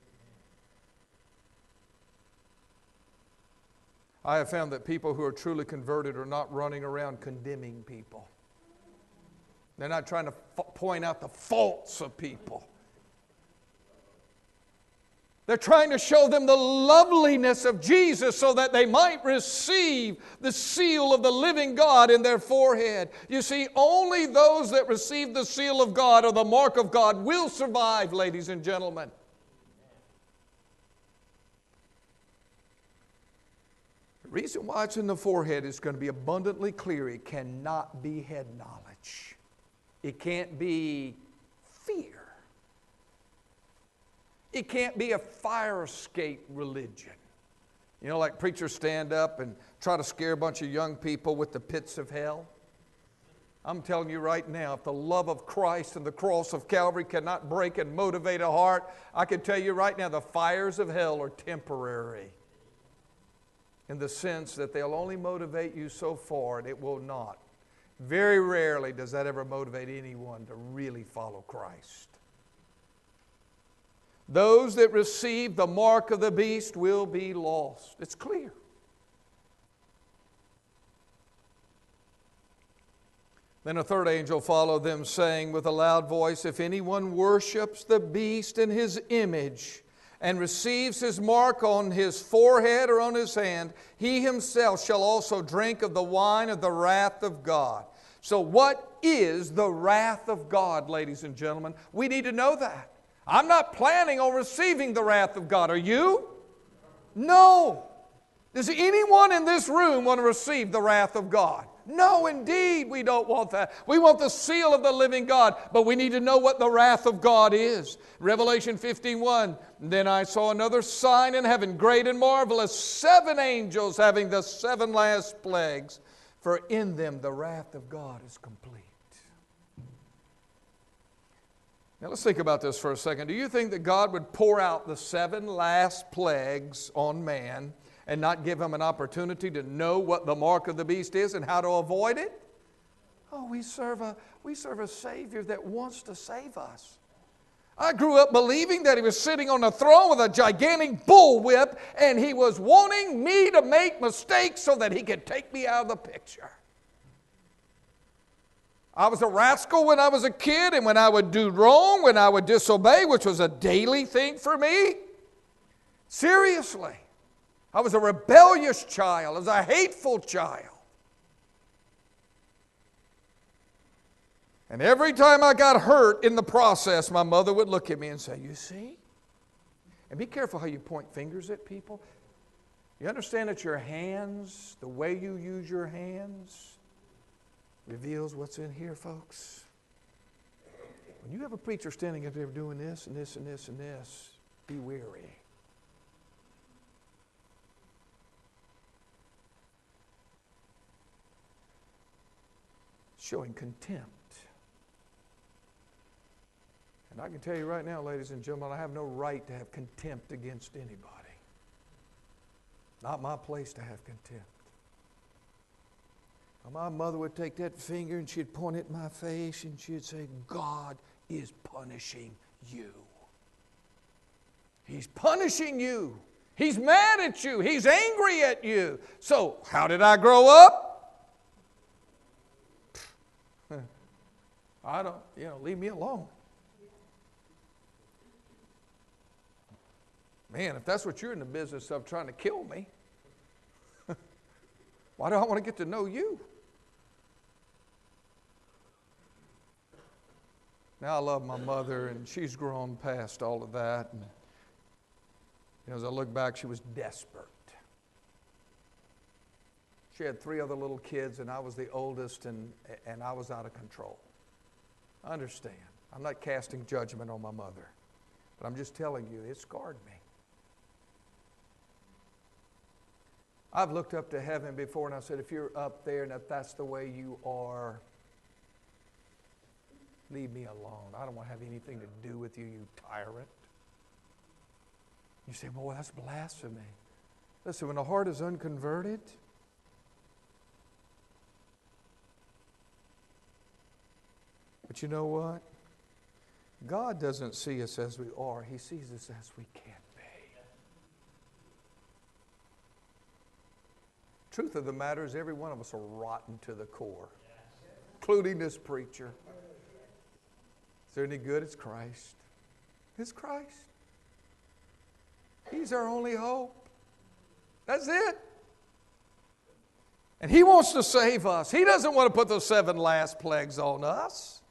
I have found that people who are truly converted are not running around condemning people. They're not trying to f- point out the faults of people. They're trying to show them the loveliness of Jesus so that they might receive the seal of the living God in their forehead. You see, only those that receive the seal of God or the mark of God will survive, ladies and gentlemen. The reason why it's in the forehead is going to be abundantly clear. It cannot be head knowledge. It can't be fear. It can't be a fire escape religion. You know, like preachers stand up and try to scare a bunch of young people with the pits of hell. I'm telling you right now, if the love of Christ and the cross of Calvary cannot break and motivate a heart, I can tell you right now, the fires of hell are temporary. In the sense that they'll only motivate you so far, and it will not. Very rarely does that ever motivate anyone to really follow Christ. Those that receive the mark of the beast will be lost. It's clear. Then a third angel followed them, saying with a loud voice, if anyone worships the beast in his image and receives his mark on his forehead or on his hand, he himself shall also drink of the wine of the wrath of God. So what is the wrath of God, ladies and gentlemen? We need to know that. I'm not planning on receiving the wrath of God. Are you? No. Does anyone in this room want to receive the wrath of God? No, indeed, we don't want that. We want the seal of the living God, but we need to know what the wrath of God is. Revelation fifteen one, then I saw another sign in heaven, great and marvelous, seven angels having the seven last plagues, for in them the wrath of God is complete. Now let's think about this for a second. Do you think that God would pour out the seven last plagues on man and not give him an opportunity to know what the mark of the beast is and how to avoid it? Oh, we serve a, we serve a Savior that wants to save us. I grew up believing that He was sitting on a throne with a gigantic bullwhip and He was wanting me to make mistakes so that He could take me out of the picture. I was a rascal when I was a kid, and when I would do wrong, when I would disobey, which was a daily thing for me. Seriously. I was a rebellious child. I was a hateful child. And every time I got hurt in the process, my mother would look at me and say, you see? And be careful how you point fingers at people. You understand that your hands, the way you use your hands, reveals what's in here, folks. When you have a preacher standing up there doing this and this and this and this, be wary. showing contempt. And I can tell you right now, ladies and gentlemen, I have no right to have contempt against anybody. Not my place to have contempt. Now, my mother would take that finger and she'd point it in my face and she'd say, God is punishing you. He's punishing you. He's mad at you. He's angry at you. So, how did I grow up? I don't, you know, leave me alone. Man, if that's what you're in the business of, trying to kill me, why do I want to get to know you? Now I love my mother, and she's grown past all of that. And, you know, as I look back, she was desperate. She had three other little kids, and I was the oldest, and, and I was out of control. I understand. I'm not casting judgment on my mother, but I'm just telling you, it scarred me. I've looked up to heaven before and I said, if you're up there and if that's the way you are, leave me alone. I don't want to have anything to do with you, you tyrant. You say, well, that's blasphemy. Listen, when the heart is unconverted, but you know what? God doesn't see us as we are. He sees us as we can be. Truth of the matter is every one of us are rotten to the core, including this preacher. Is there any good? It's Christ. It's Christ. He's our only hope. That's it. And He wants to save us. He doesn't want to put those seven last plagues on us.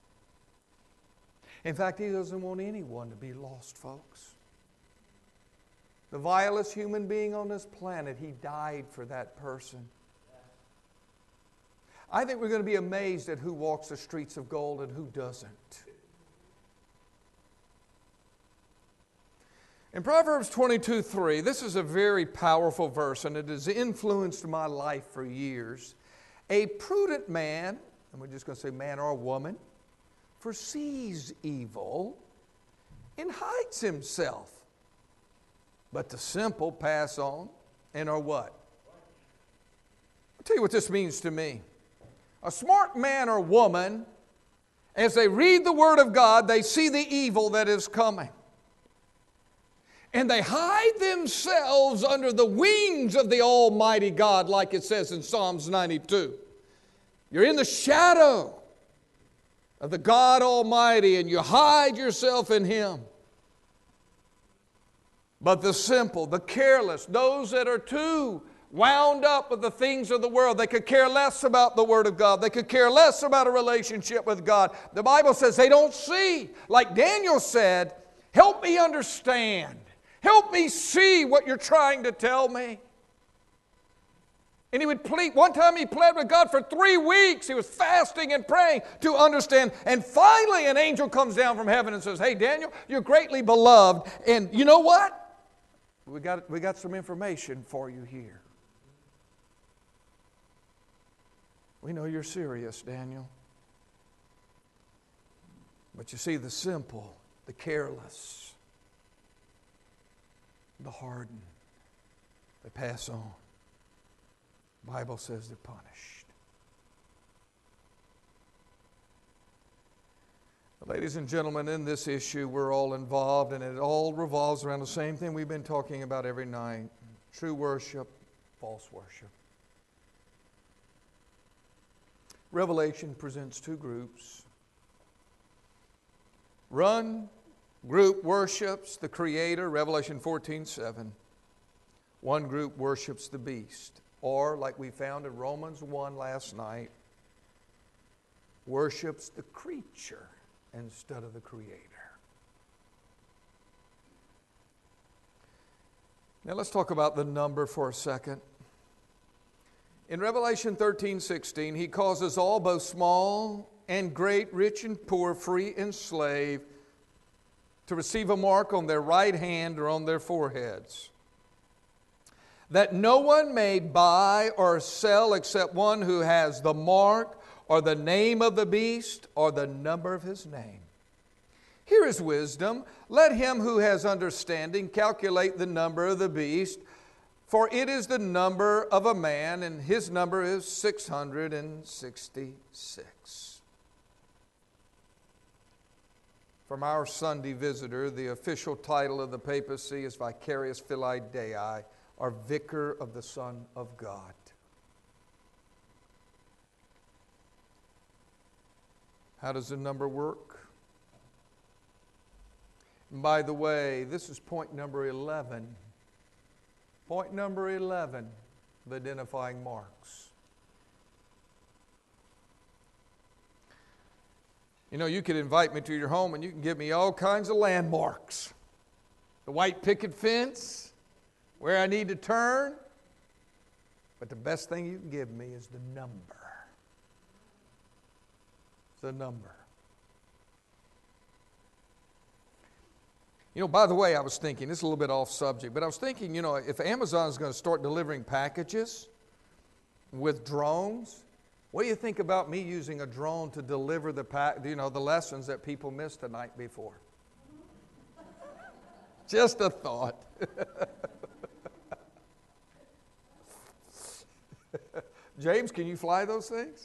In fact, He doesn't want anyone to be lost, folks. The vilest human being on this planet, He died for that person. I think we're going to be amazed at who walks the streets of gold and who doesn't. In Proverbs twenty-two three, this is a very powerful verse, and it has influenced my life for years. A prudent man, and we're just going to say man or woman, foresees evil and hides himself. But the simple pass on and are what? I'll tell you what this means to me. A smart man or woman, as they read the Word of God, they see the evil that is coming. And they hide themselves under the wings of the Almighty God, like it says in Psalms ninety-two. You're in the shadow of the God Almighty, and you hide yourself in Him. But the simple, the careless, those that are too wound up with the things of the world, they could care less about the Word of God. They could care less about a relationship with God. The Bible says they don't see. Like Daniel said, help me understand. Help me see what you're trying to tell me. And he would plead. One time he pled with God for three weeks. He was fasting and praying to understand. And finally an angel comes down from heaven and says, hey, Daniel, you're greatly beloved. And you know what? We got, we got some information for you here. We know you're serious, Daniel. But you see, the simple, the careless, the hardened, they pass on. The Bible says they're punished. Ladies and gentlemen, in this issue, we're all involved, and it all revolves around the same thing we've been talking about every night. True worship, false worship. Revelation presents two groups. One group worships the Creator, Revelation fourteen seven. One group worships the beast. Or, like we found in Romans one last night, worships the creature instead of the Creator. Now let's talk about the number for a second. In Revelation thirteen sixteen, He causes all, both small and great, rich and poor, free and slave, to receive a mark on their right hand or on their foreheads, that no one may buy or sell except one who has the mark or the name of the beast, or the number of his name. Here is wisdom. Let him who has understanding calculate the number of the beast, for it is the number of a man, and his number is six hundred sixty-six. From our Sunday visitor, the official title of the papacy is Vicarius Filii Dei, or Vicar of the Son of God. How does the number work? And by the way, this is point number eleven. Point number eleven of identifying marks. You know, you could invite me to your home and you can give me all kinds of landmarks. The white picket fence, where I need to turn. But the best thing you can give me is the number. The number. You know, by the way, I was thinking, this is a little bit off subject, but I was thinking, you know, if Amazon is going to start delivering packages with drones, what do you think about me using a drone to deliver the, pack, you know, the lessons that people missed the night before? Just a thought. James, can you fly those things?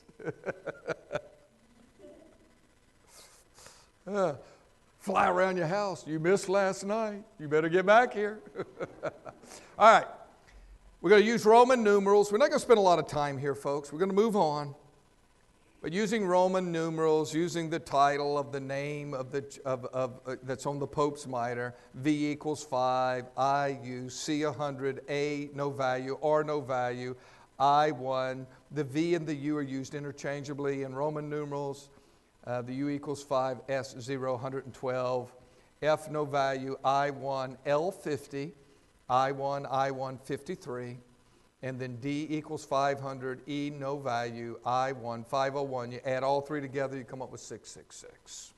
uh, fly around your house. You missed last night. You better get back here. All right. We're going to use Roman numerals. We're not going to spend a lot of time here, folks. We're going to move on. But using Roman numerals, using the title of the name of the of, of uh, that's on the Pope's mitre, V equals five, I U, C one hundred, A no value, R no value, I one. The V and the U are used interchangeably in Roman numerals. Uh, the U equals five, S zero, one hundred twelve, F no value, I one, L fifty, I one, I one, fifty-three. And then D equals five hundred, E no value, I one, five oh one. You add all three together, you come up with six six six.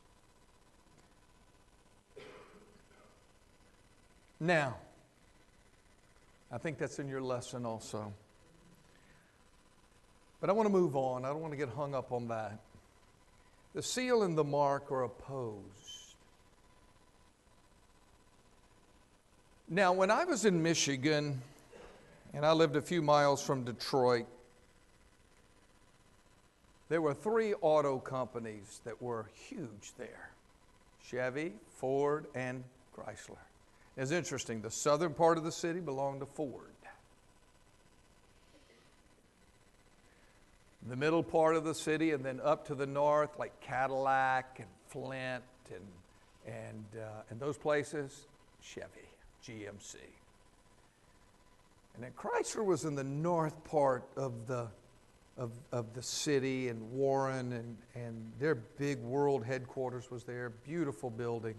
Now, I think that's in your lesson also. But I want to move on. I don't want to get hung up on that. The seal and the mark are opposed. Now, when I was in Michigan, and I lived a few miles from Detroit, there were three auto companies that were huge there: Chevy, Ford, and Chrysler. It's interesting, the southern part of the city belonged to Ford. The middle part of the city, and then up to the north, like Cadillac and Flint and, and, uh, and those places, Chevy, G M C. And then Chrysler was in the north part of the, of, of the city, and Warren, and, and their big world headquarters was there, beautiful building.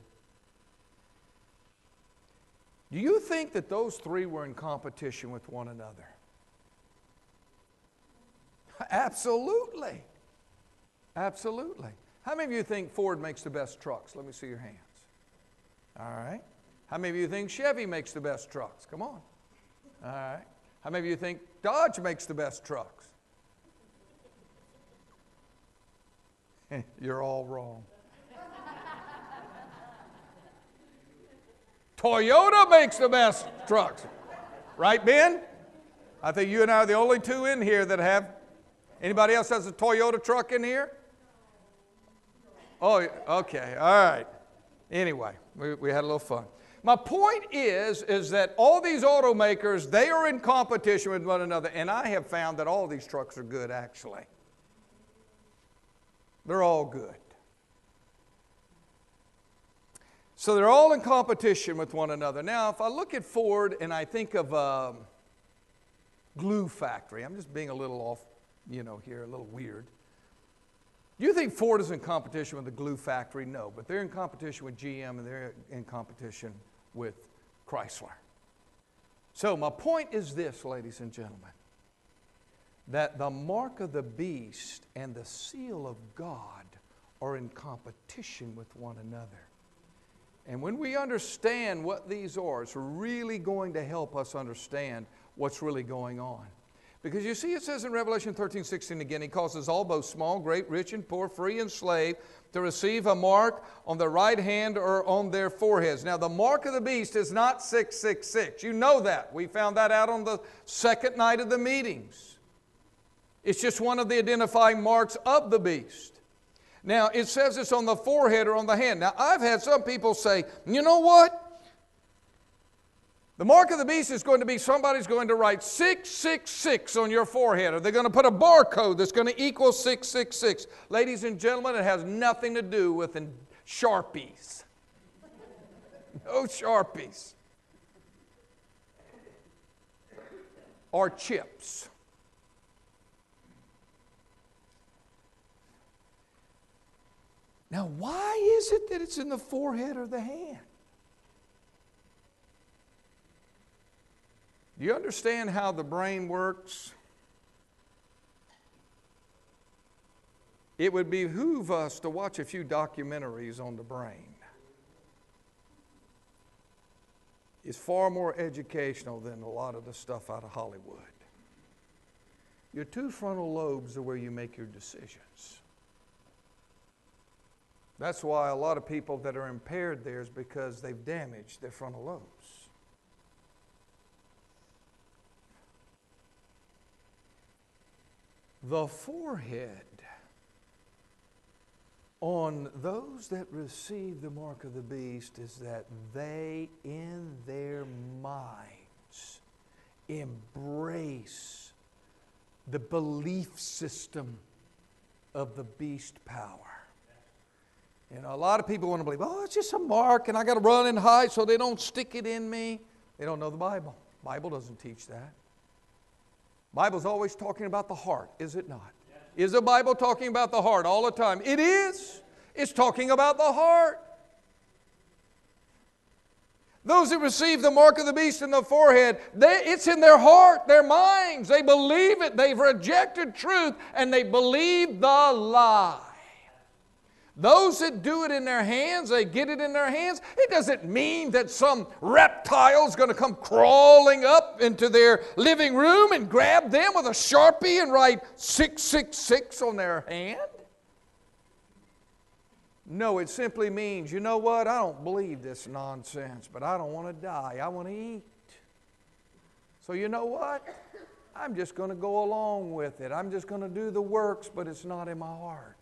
Do you think that those three were in competition with one another? Absolutely. Absolutely. How many of you think Ford makes the best trucks? Let me see your hands. All right. How many of you think Chevy makes the best trucks? Come on. All right. How many of you think Dodge makes the best trucks? You're all wrong. Toyota makes the best trucks. Right, Ben? I think you and I are the only two in here that have. Anybody else has a Toyota truck in here? Oh, okay. All right. Anyway, we, we had a little fun. My point is, is that all these automakers, they are in competition with one another, and I have found that all these trucks are good, actually. They're all good. So they're all in competition with one another. Now, if I look at Ford and I think of a glue factory, I'm just being a little off, you know, here, a little weird. Do you think Ford is in competition with the glue factory? No, but they're in competition with G M and they're in competition with Chrysler. So my point is this, ladies and gentlemen, that the mark of the beast and the seal of God are in competition with one another. And when we understand what these are, it's really going to help us understand what's really going on. Because you see, it says in Revelation thirteen sixteen again, He causes all, both small, great, rich, and poor, free and slave, to receive a mark on their right hand or on their foreheads. Now, the mark of the beast is not six six six. You know that. We found that out on the second night of the meetings. It's just one of the identifying marks of the beast. Now, it says it's on the forehead or on the hand. Now, I've had some people say, you know what? The mark of the beast is going to be somebody's going to write six six six on your forehead, or they're going to put a barcode that's going to equal six six six. Ladies and gentlemen, it has nothing to do with Sharpies. No Sharpies. Or chips. Now, why is it that it's in the forehead or the hand? Do you understand how the brain works? It would behoove us to watch a few documentaries on the brain. It's far more educational than a lot of the stuff out of Hollywood. Your two frontal lobes are where you make your decisions. That's why a lot of people that are impaired there is because they've damaged their frontal lobes. The forehead on those that receive the mark of the beast is that they, in their minds, embrace the belief system of the beast power. You know, a lot of people want to believe, oh, it's just a mark and I got to run and hide so they don't stick it in me. They don't know the Bible. The Bible doesn't teach that. Bible's always talking about the heart, is it not? Yeah. Is the Bible talking about the heart all the time? It is. It's talking about the heart. Those that receive the mark of the beast in the forehead, they, it's in their heart, their minds. They believe it. They've rejected truth and they believe the lie. Those that do it in their hands, they get it in their hands. It doesn't mean that some reptile is going to come crawling up into their living room and grab them with a Sharpie and write six six six on their hand. No, it simply means, you know what, I don't believe this nonsense, but I don't want to die. I want to eat. So you know what? I'm just going to go along with it. I'm just going to do the works, but it's not in my heart.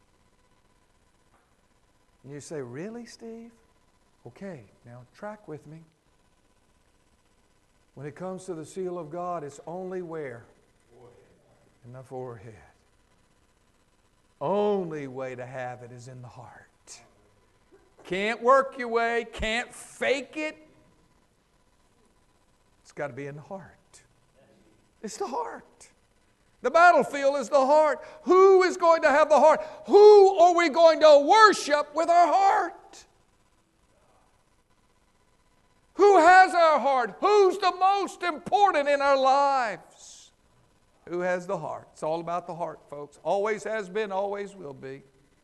And you say, really, Steve? Okay, now track with me. When it comes to the seal of God, it's only where? Forehead. In the forehead. Only way to have it is in the heart. Can't work your way, can't fake it. It's got to be in the heart. It's the heart. The battlefield is the heart. Who is going to have the heart? Who are we going to worship with our heart? Who has our heart? Who's the most important in our lives? Who has the heart? It's all about the heart, folks. Always has been, always will be.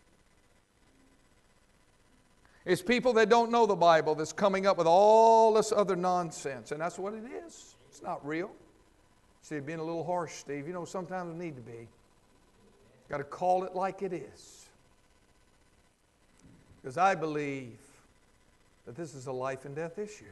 It's people that don't know the Bible that's coming up with all this other nonsense, and that's what it is. It's not real. See, being a little harsh, Steve. You know, sometimes we need to be. Got to call it like it is. Because I believe that this is a life and death issue.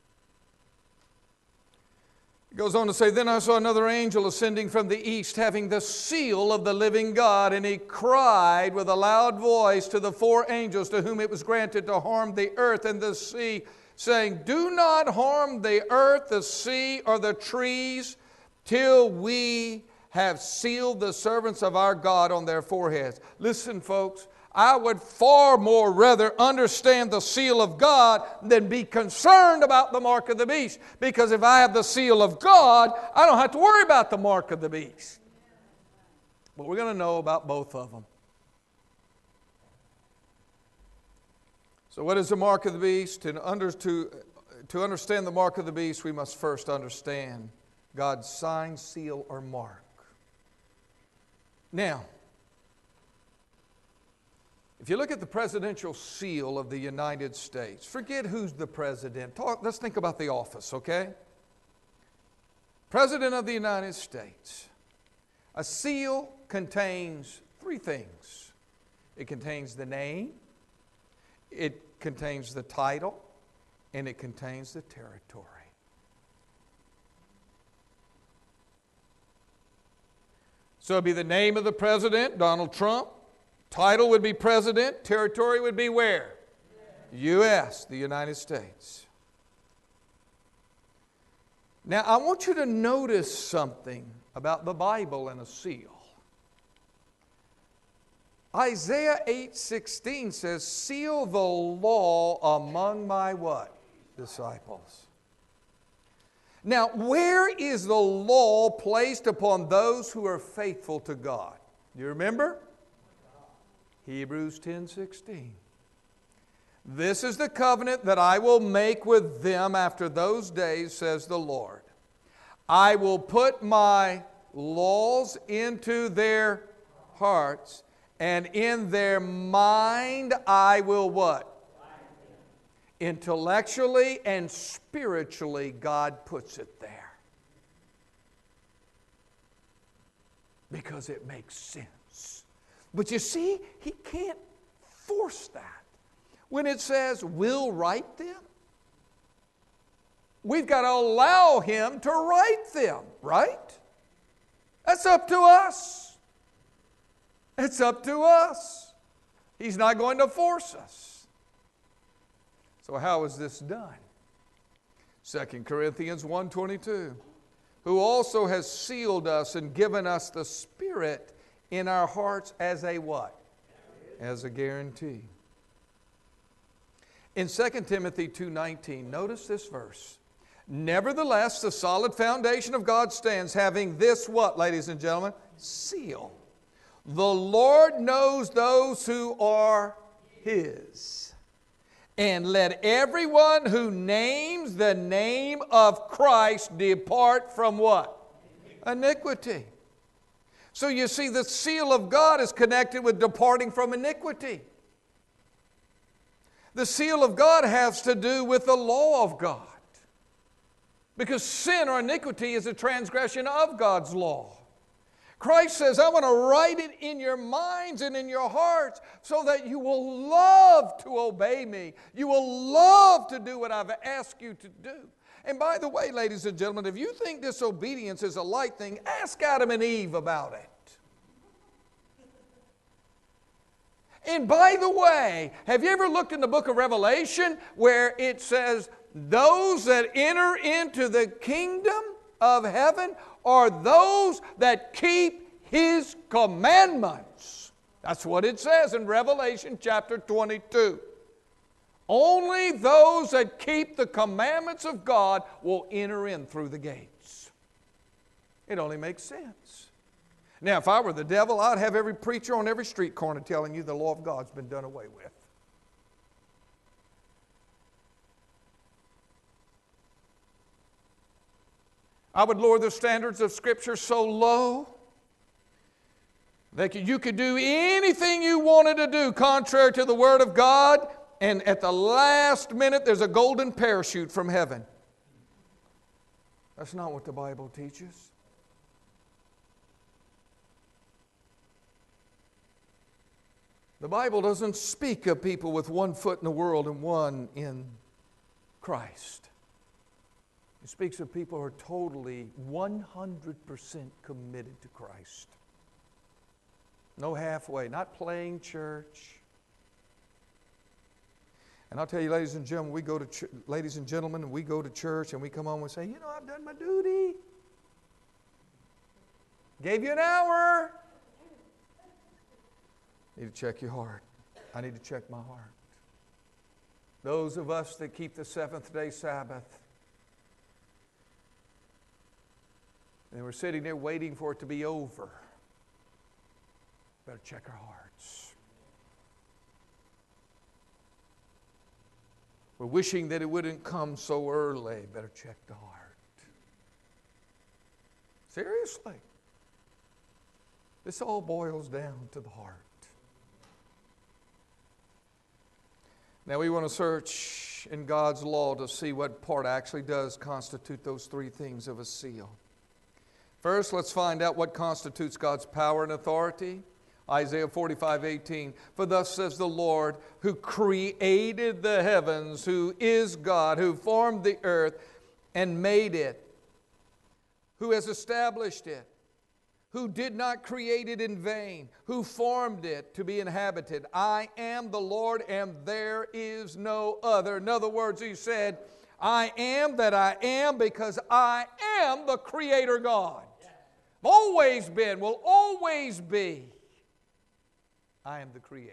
It goes on to say, then I saw another angel ascending from the east, having the seal of the living God, and he cried with a loud voice to the four angels to whom it was granted to harm the earth and the sea, saying, do not harm the earth, the sea, or the trees, till we have sealed the servants of our God on their foreheads. Listen, folks, I would far more rather understand the seal of God than be concerned about the mark of the beast. Because if I have the seal of God, I don't have to worry about the mark of the beast. But we're going to know about both of them. So what is the mark of the beast? To, under, to, to understand the mark of the beast, we must first understand God's sign, seal, or mark. Now, if you look at the presidential seal of the United States, forget who's the president. Talk, let's think about the office, okay? President of the United States. A seal contains three things. It contains the name, it contains the title, and it contains the territory. So it'd be the name of the president, Donald Trump. Title would be president. Territory would be where? U S, the United States. Now, I want you to notice something about the Bible and a seal. Isaiah eight sixteen says, seal the law among my what? Disciples. Now, where is the law placed upon those who are faithful to God? Do you remember? Hebrews ten sixteen. This is the covenant that I will make with them after those days, says the Lord. I will put my laws into their hearts, and in their mind I will what? Intellectually and spiritually, God puts it there. Because it makes sense. But you see, He can't force that. When it says, we'll write them, we've got to allow Him to write them, right? That's up to us. It's up to us. He's not going to force us. So how is this done? Second Corinthians one twenty-two. Who also has sealed us and given us the Spirit in our hearts as a what? As a guarantee. In Second Timothy two nineteen, notice this verse. Nevertheless, the solid foundation of God stands, having this what, ladies and gentlemen? Seal. The Lord knows those who are His. And let everyone who names the name of Christ depart from what? Iniquity. So you see, the seal of God is connected with departing from iniquity. The seal of God has to do with the law of God. Because sin or iniquity is a transgression of God's law. Christ says, I want to write it in your minds and in your hearts so that you will love to obey me. You will love to do what I've asked you to do. And by the way, ladies and gentlemen, if you think disobedience is a light thing, ask Adam and Eve about it. And by the way, have you ever looked in the book of Revelation where it says, those that enter into the kingdom of heaven are those that keep His commandments? That's what it says in Revelation chapter twenty-two. Only those that keep the commandments of God will enter in through the gates. It only makes sense. Now, if I were the devil, I'd have every preacher on every street corner telling you the law of God's been done away with. I would lower the standards of Scripture so low that you could do anything you wanted to do contrary to the Word of God, and at the last minute there's a golden parachute from heaven. That's not what the Bible teaches. The Bible doesn't speak of people with one foot in the world and one in Christ. It speaks of people who are totally one hundred percent committed to Christ. No halfway, not playing church. And I'll tell you, ladies and gentlemen, we go to ch- ladies and gentlemen, we go to church and we come home and say, you know, I've done my duty. Gave you an hour. Need to check your heart. I need to check my heart. Those of us that keep the seventh day Sabbath, and we're sitting there waiting for it to be over, better check our hearts. We're wishing that it wouldn't come so early. Better check the heart. Seriously. This all boils down to the heart. Now we want to search in God's law to see what part actually does constitute those three things of a seal. First, let's find out what constitutes God's power and authority. Isaiah forty-five eighteen. For thus says the Lord, who created the heavens, who is God, who formed the earth and made it, who has established it, who did not create it in vain, who formed it to be inhabited. I am the Lord, and there is no other. In other words, he said, I am that I am because I am the Creator God. I've always been, will always be. I am the Creator.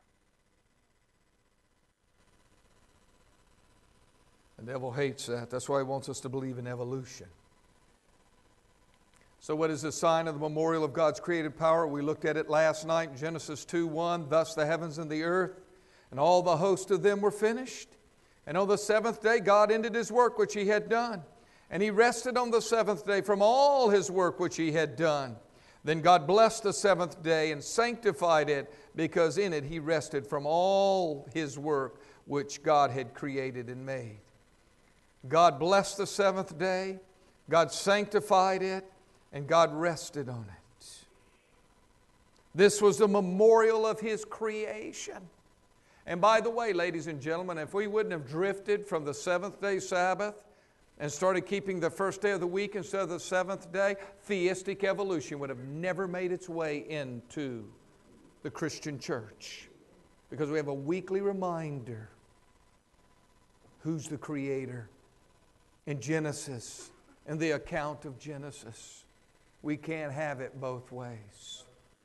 The devil hates that. That's why he wants us to believe in evolution. So what is the sign of the memorial of God's creative power? We looked at it last night in Genesis two one. Thus the heavens and the earth and all the host of them were finished. And on the seventh day God ended His work which He had done. And He rested on the seventh day from all His work which He had done. Then God blessed the seventh day and sanctified it, because in it He rested from all His work which God had created and made. God blessed the seventh day, God sanctified it, and God rested on it. This was the memorial of His creation. And by the way, ladies and gentlemen, if we wouldn't have drifted from the seventh day Sabbath and started keeping the first day of the week instead of the seventh day, theistic evolution would have never made its way into the Christian church. Because we have a weekly reminder who's the Creator in Genesis, in the account of Genesis. We can't have it both ways.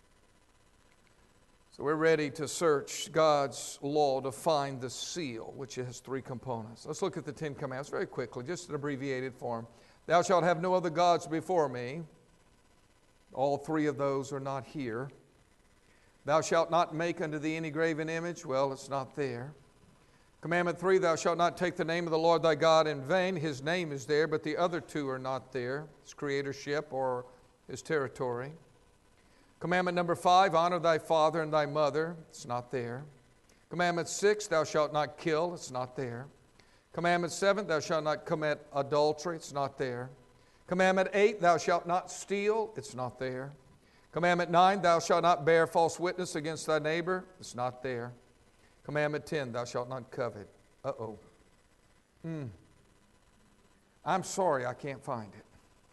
So we're ready to search God's law to find the seal, which has three components. Let's look at the Ten Commandments very quickly, just in abbreviated form. Thou shalt have no other gods before me. All three of those are not here. Thou shalt not make unto thee any graven image. Well, it's not there. Commandment three, thou shalt not take the name of the Lord thy God in vain. His name is there, but the other two are not there. His creatorship or His territory. Commandment number five, honor thy father and thy mother. It's not there. Commandment six, thou shalt not kill. It's not there. Commandment seven, thou shalt not commit adultery. It's not there. Commandment eight, thou shalt not steal. It's not there. Commandment nine, thou shalt not bear false witness against thy neighbor. It's not there. Commandment ten, thou shalt not covet. Uh-oh. Hmm. I'm sorry, I can't find it.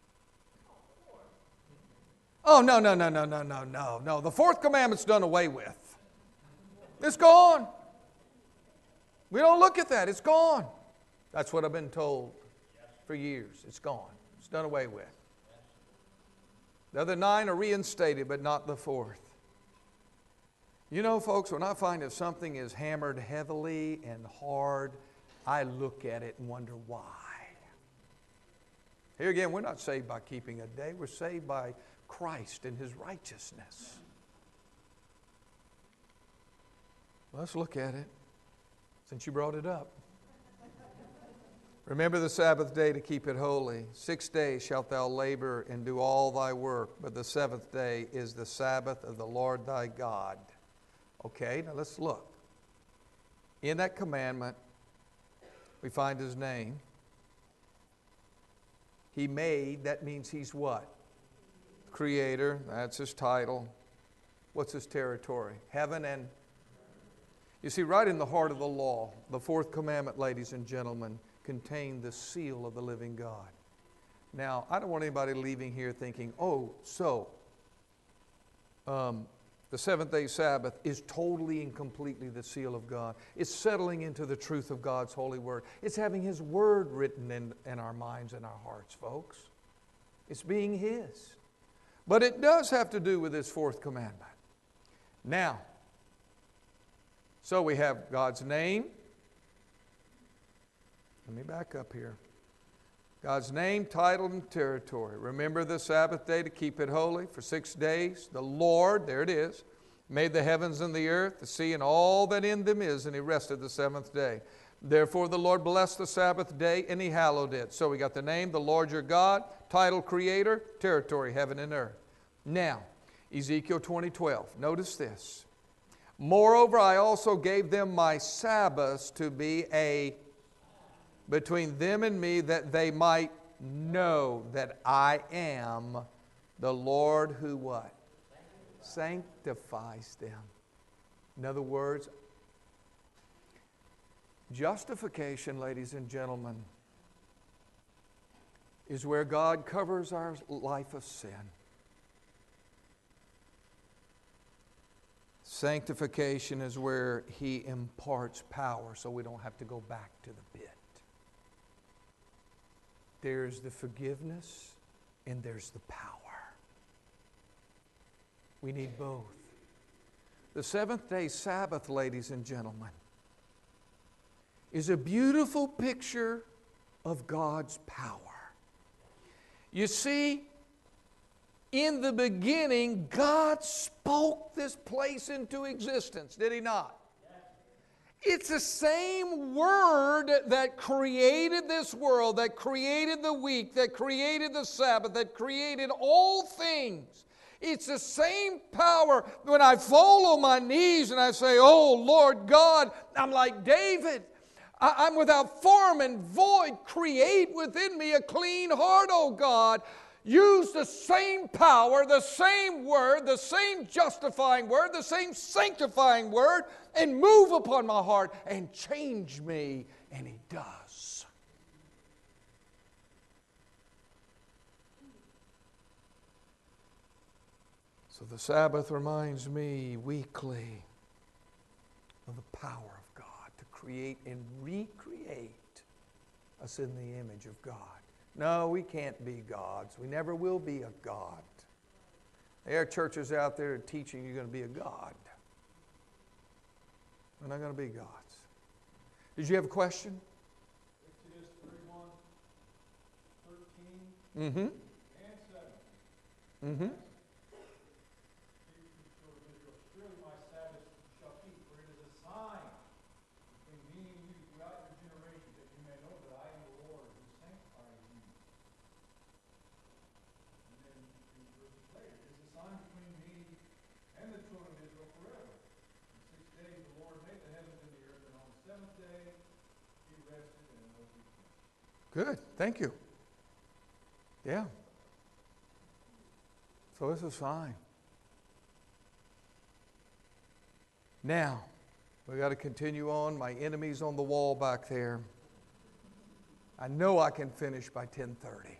Oh, no, no, no, no, no, no, no, no. The fourth commandment's done away with. It's gone. We don't look at that. It's gone. That's what I've been told for years. It's gone. It's done away with. The other nine are reinstated, but not the fourth. You know, folks, when I find that something is hammered heavily and hard, I look at it and wonder why. Here again, we're not saved by keeping a day. We're saved by Christ and His righteousness. Let's look at it, since you brought it up. Remember the Sabbath day to keep it holy. Six days shalt thou labor and do all thy work, but the seventh day is the Sabbath of the Lord thy God. Okay, now let's look. In that commandment, we find His name. He made, that means He's what? Creator, that's His title. What's His territory? Heaven and... You see, right in the heart of the law, the fourth commandment, ladies and gentlemen, contained the seal of the living God. Now, I don't want anybody leaving here thinking, oh, so um, the seventh day Sabbath is totally and completely the seal of God. It's settling into the truth of God's holy word. It's having His word written in, in our minds and our hearts, folks. It's being His. But it does have to do with this fourth commandment. Now, so we have God's name. Let me back up here. God's name, title, and territory. Remember the Sabbath day to keep it holy for six days. The Lord, there it is, made the heavens and the earth, the sea, and all that in them is, and He rested the seventh day. Therefore the Lord blessed the Sabbath day, and He hallowed it. So we got the name, the Lord your God, title, creator, territory, heaven and earth. Now, Ezekiel twenty twelve. Notice this. Moreover, I also gave them my Sabbaths to be a between them and me, that they might know that I am The Lord who what? Sanctifies them. In other words, justification, ladies and gentlemen, is where God covers our life of sin. Sanctification is where He imparts power so we don't have to go back to the pit. There's the forgiveness and there's the power. We need both. The seventh day Sabbath, ladies and gentlemen, is a beautiful picture of God's power. You see, in the beginning, God spoke this place into existence, did He not? It's the same Word that created this world, that created the week, that created the Sabbath, that created all things. It's the same power. When I fall on my knees and I say, oh, Lord God, I'm like David. I- I'm without form and void. Create within me a clean heart, oh God. Use the same power, the same Word, the same justifying Word, the same sanctifying Word, and move upon my heart and change me. And He does. So the Sabbath reminds me weekly of the power of God to create and recreate us in the image of God. No, we can't be gods. We never will be a God. There are churches out there teaching you're going to be a God. We're not going to be gods. Did you have a question? Exodus thirty-one, thirteen, Mm-hmm. and seven. Mm-hmm. Surely my Sabbath shall keep, for it is a sign between me and you throughout your generations, that you may know that I am the Lord who sanctifies you. And then two verses later, it is a sign between me and the children of Israel forever. In six days the Lord made the heavens and the earth, and on the seventh day He rested and was refreshed. Good. Thank you. Yeah. So this is fine. Now, we've got to continue on. My enemy's on the wall back there. I know I can finish by ten thirty.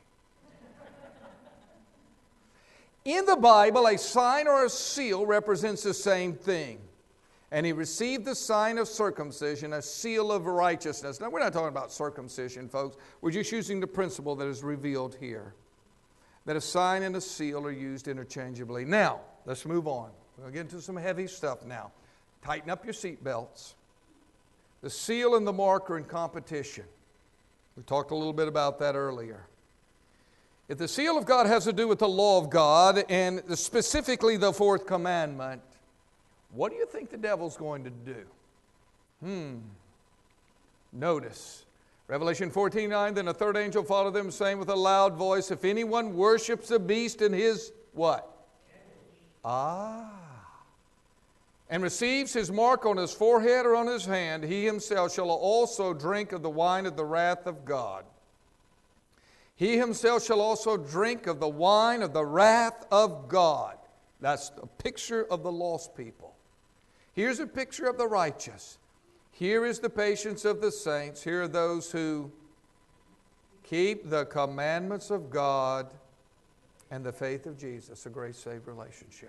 In the Bible, a sign or a seal represents the same thing. And he received the sign of circumcision, a seal of righteousness. Now, we're not talking about circumcision, folks. We're just using the principle that is revealed here. That a sign and a seal are used interchangeably. Now, let's move on. We'll get into some heavy stuff now. Tighten up your seatbelts. The seal and the mark are in competition. We talked a little bit about that earlier. If the seal of God has to do with the law of God, and specifically the fourth commandment, what do you think the devil's going to do? Hmm. Notice, Revelation fourteen nine, then a third angel followed them, saying with a loud voice, if anyone worships the beast in his what? Ah. And receives his mark on his forehead or on his hand, he himself shall also drink of the wine of the wrath of God. He himself shall also drink of the wine of the wrath of God. That's a picture of the lost people. Here's a picture of the righteous. Here is the patience of the saints. Here are those who keep the commandments of God and the faith of Jesus, a grace-saved relationship.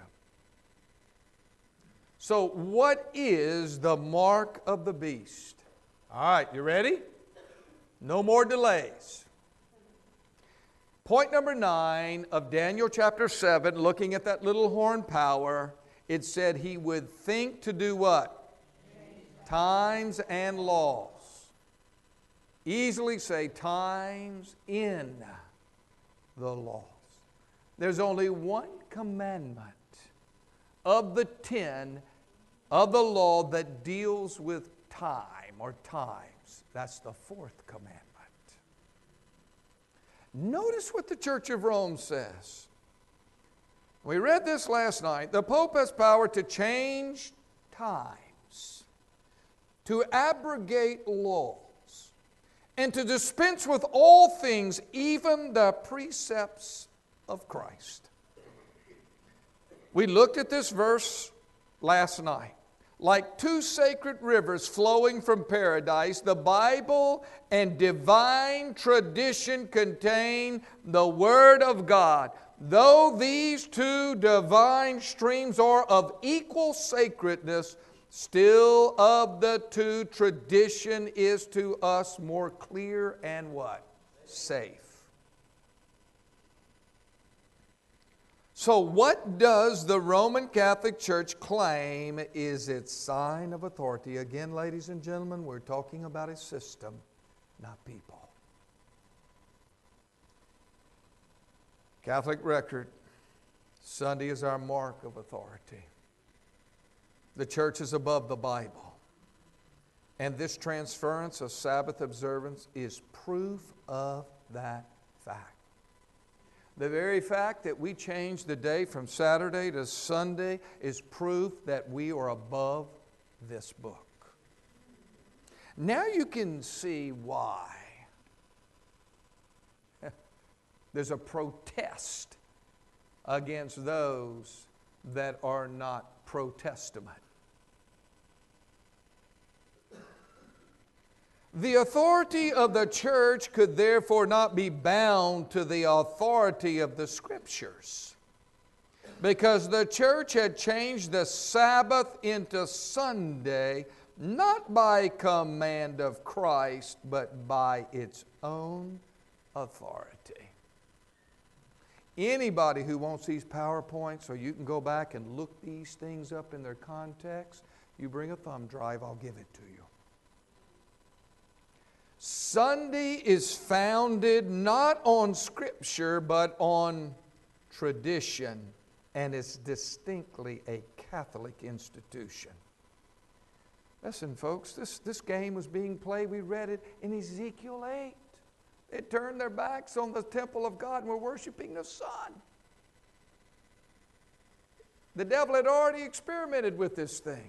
So what is the mark of the beast? All right, you ready? No more delays. Point number nine of Daniel chapter seven, looking at that little horn power, it said he would think to do what? Times and laws. Easily say times in the laws. There's only one commandment of the ten of the law that deals with time or times. That's the fourth commandment. Notice what the Church of Rome says. We read this last night. The Pope has power to change times, to abrogate laws, and to dispense with all things, even the precepts of Christ. We looked at this verse last night. Like two sacred rivers flowing from paradise, the Bible and divine tradition contain the Word of God. Though these two divine streams are of equal sacredness, still of the two, tradition is to us more clear and what? Safe. So what does the Roman Catholic Church claim is its sign of authority? Again, ladies and gentlemen, we're talking about a system, not people. Catholic record, Sunday is our mark of authority. The church is above the Bible. And this transference of Sabbath observance is proof of that fact. The very fact that we changed the day from Saturday to Sunday is proof that we are above this book. Now you can see why there's a protest against those that are not pro-Testament. The authority of the church could therefore not be bound to the authority of the Scriptures, because the church had changed the Sabbath into Sunday, not by command of Christ, but by its own authority. Anybody who wants these PowerPoints, or you can go back and look these things up in their context, you bring a thumb drive, I'll give it to you. Sunday is founded not on Scripture, but on tradition, and it's distinctly a Catholic institution. Listen, folks, this, this game was being played. We read it in Ezekiel eight. They turned their backs on the temple of God and were worshiping the sun. The devil had already experimented with this thing.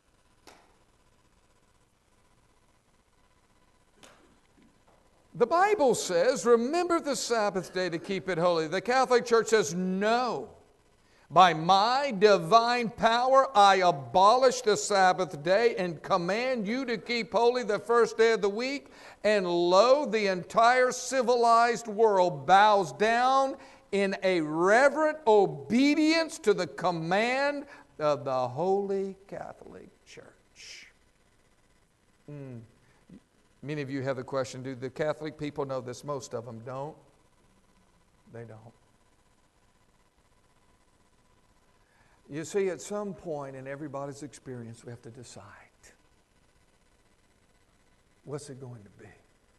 The Bible says, remember the Sabbath day to keep it holy. The Catholic Church says, no. By my divine power, I abolish the Sabbath day and command you to keep holy the first day of the week. And lo, the entire civilized world bows down in a reverent obedience to the command of the Holy Catholic Church. Mm. Many of you have the question, do the Catholic people know this? Most of them don't. They don't. You see, at some point in everybody's experience, we have to decide, what's it going to be?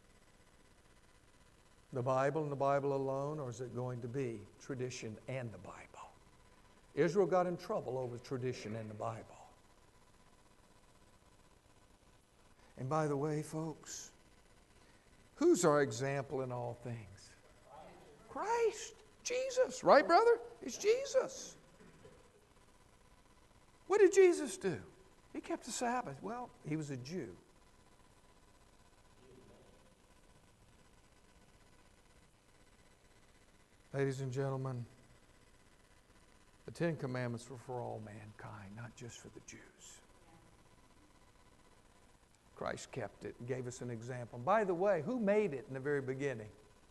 The Bible and the Bible alone, or is it going to be tradition and the Bible? Israel got in trouble over tradition and the Bible. And by the way, folks, who's our example in all things? Christ. Jesus. Right, brother? It's Jesus. What did Jesus do? He kept the Sabbath. Well, he was a Jew. Ladies and gentlemen, the Ten Commandments were for all mankind, not just for the Jews. Christ kept it and gave us an example. By the way, who made it in the very beginning?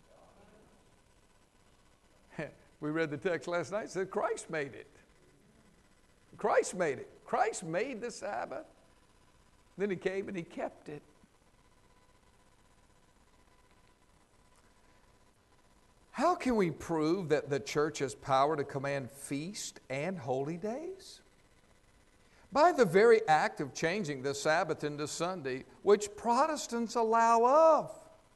We read the text last night, it said Christ made it. Christ made it. Christ made the Sabbath. Then he came and he kept it. How can we prove that the church has power to command feast and holy days? By the very act of changing the Sabbath into Sunday, which Protestants allow of.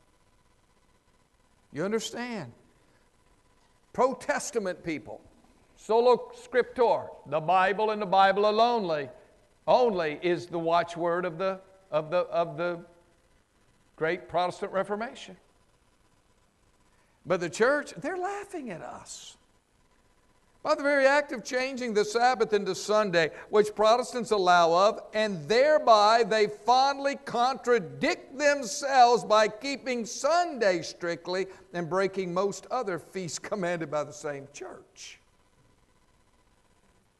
You understand? Pro-Testament people, solo scriptor, the Bible and the Bible alone, only is the watchword of the, of the, of the great Protestant Reformation. But the church, they're laughing at us. By the very act of changing the Sabbath into Sunday, which Protestants allow of, and thereby they fondly contradict themselves by keeping Sunday strictly and breaking most other feasts commanded by the same church.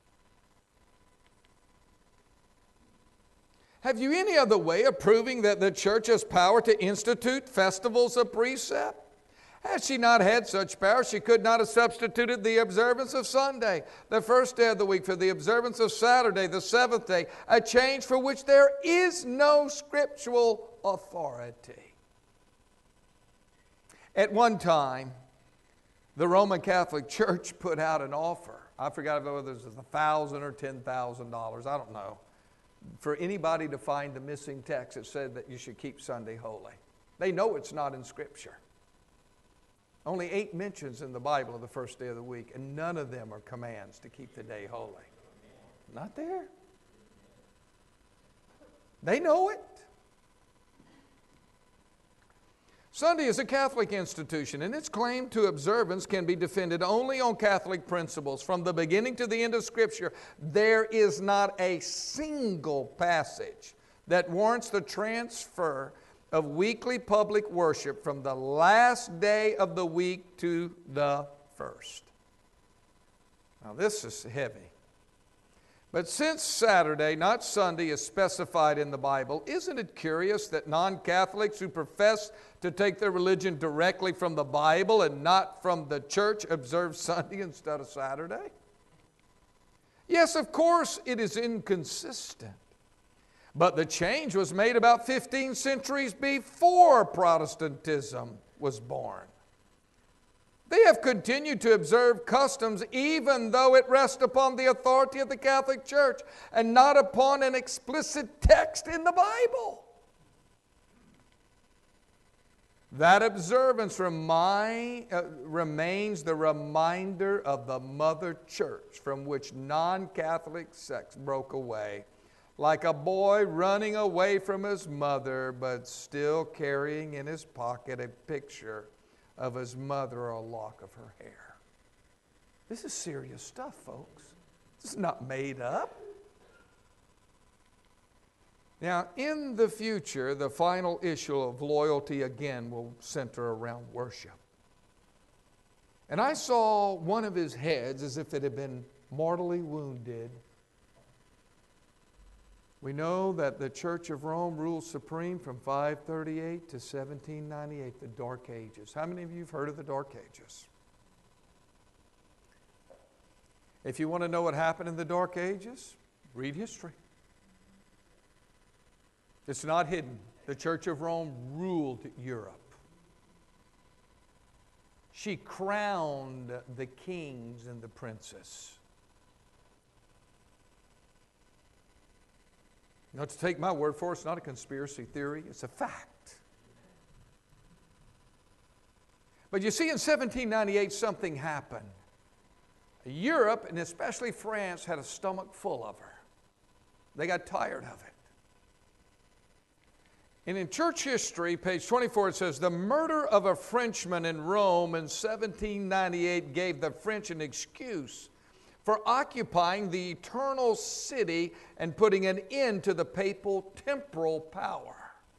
Have you any other way of proving that the church has power to institute festivals of precept? Had she not had such power, she could not have substituted the observance of Sunday, the first day of the week, for the observance of Saturday, the seventh day, a change for which there is no scriptural authority. At one time, the Roman Catholic Church put out an offer. I forgot whether it was a thousand or ten thousand dollars. I don't know. For anybody to find the missing text that said that you should keep Sunday holy. They know it's not in Scripture. Only eight mentions in the Bible of the first day of the week, and none of them are commands to keep the day holy. Not there. They know it. Sunday is a Catholic institution, and its claim to observance can be defended only on Catholic principles. From the beginning to the end of Scripture, there is not a single passage that warrants the transfer of weekly public worship from the last day of the week to the first. Now this is heavy. But since Saturday, not Sunday, is specified in the Bible, isn't it curious that non-Catholics who profess to take their religion directly from the Bible and not from the church observe Sunday instead of Saturday? Yes, of course it is inconsistent. But the change was made about fifteen centuries before Protestantism was born. They have continued to observe customs even though it rests upon the authority of the Catholic Church and not upon an explicit text in the Bible. That observance remind, uh, remains the reminder of the Mother Church from which non-Catholic sects broke away, like a boy running away from his mother but still carrying in his pocket a picture of his mother or a lock of her hair. This is serious stuff, folks. This is not made up. Now, in the future, the final issue of loyalty again will center around worship. And I saw one of his heads as if it had been mortally wounded. We know that the Church of Rome ruled supreme from five thirty-eight to seventeen ninety-eight, the Dark Ages. How many of you have heard of the Dark Ages? If you want to know what happened in the Dark Ages, read history. It's not hidden. The Church of Rome ruled Europe. She crowned the kings and the princes. Not to take my word for it, it's not a conspiracy theory, it's a fact. But you see, in seventeen ninety-eight, something happened. Europe, and especially France, had a stomach full of her. They got tired of it. And in church history, page twenty-four, it says, the murder of a Frenchman in Rome in seventeen ninety-eight gave the French an excuse for occupying the eternal city and putting an end to the papal temporal power.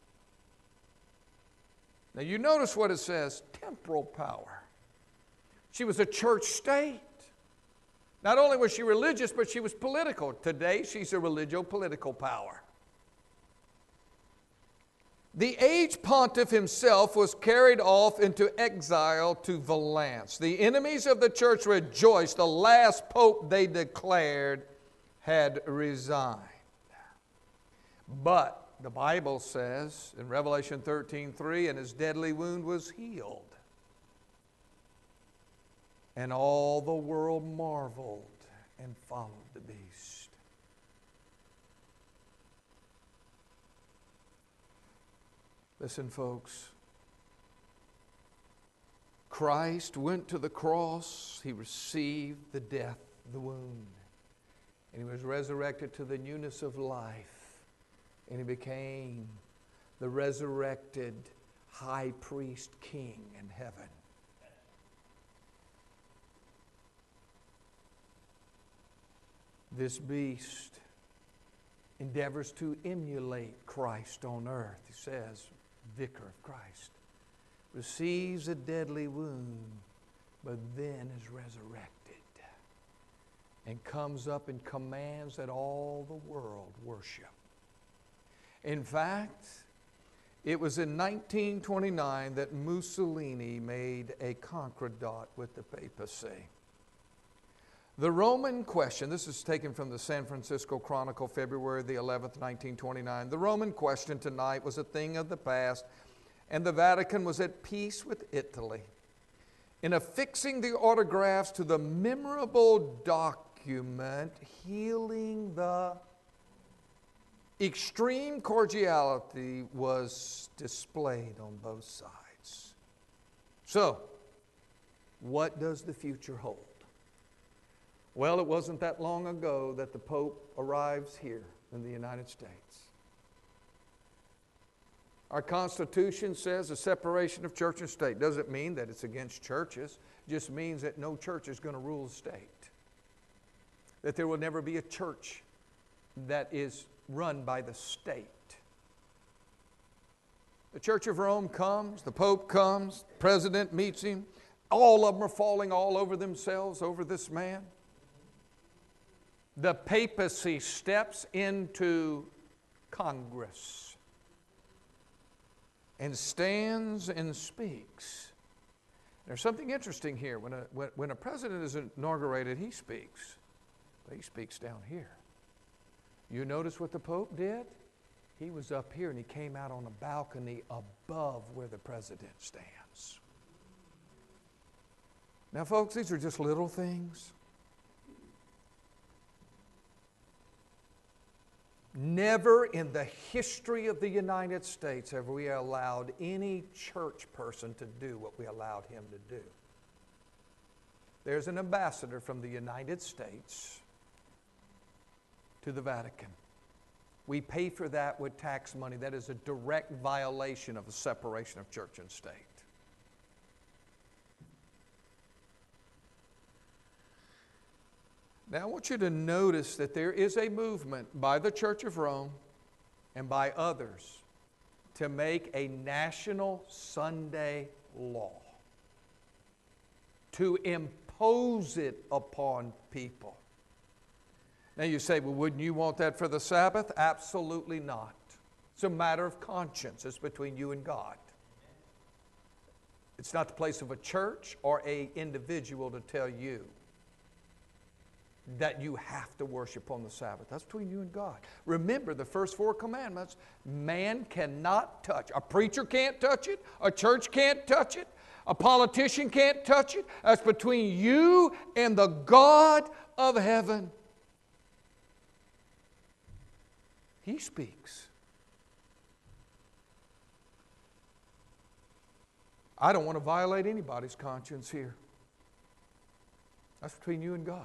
Now you notice what it says, temporal power. She was a church state. Not only was she religious, but she was political. Today, she's a religio-political power. The aged pontiff himself was carried off into exile to Valence. The enemies of the church rejoiced. The last pope, they declared, had resigned. But the Bible says in Revelation thirteen three, and his deadly wound was healed. And all the world marveled and followed the beast. Listen, folks. Christ went to the cross. He received the death, the wound. And He was resurrected to the newness of life. And He became the resurrected high priest king in heaven. This beast endeavors to emulate Christ on earth. He says, Vicar of Christ, receives a deadly wound, but then is resurrected and comes up and commands that all the world worship. In fact, it was in nineteen twenty-nine that Mussolini made a concordat with the papacy. The Roman question, this is taken from the San Francisco Chronicle, February the eleventh, nineteen twenty-nine. The Roman question tonight was a thing of the past, and the Vatican was at peace with Italy. In affixing the autographs to the memorable document, healing the extreme cordiality was displayed on both sides. So, what does the future hold? Well, it wasn't that long ago that the Pope arrives here in the United States. Our Constitution says a separation of church and state. Doesn't mean that it's against churches. It just means that no church is going to rule the state. That there will never be a church that is run by the state. The Church of Rome comes, the Pope comes, the President meets him. All of them are falling all over themselves over this man. The papacy steps into Congress and stands and speaks. There's something interesting here. When a, when, when a president is inaugurated, he speaks. But he speaks down here. You notice what the Pope did? He was up here and he came out on a balcony above where the president stands. Now, folks, these are just little things. Never in the history of the United States have we allowed any church person to do what we allowed him to do. There's an ambassador from the United States to the Vatican. We pay for that with tax money. That is a direct violation of the separation of church and state. Now I want you to notice that there is a movement by the Church of Rome and by others to make a national Sunday law, to impose it upon people. Now you say, well, wouldn't you want that for the Sabbath? Absolutely not. It's a matter of conscience. It's between you and God. It's not the place of a church or an individual to tell you that you have to worship on the Sabbath. That's between you and God. Remember the first four commandments. Man cannot touch. A preacher can't touch it. A church can't touch it. A politician can't touch it. That's between you and the God of heaven. He speaks. I don't want to violate anybody's conscience here. That's between you and God.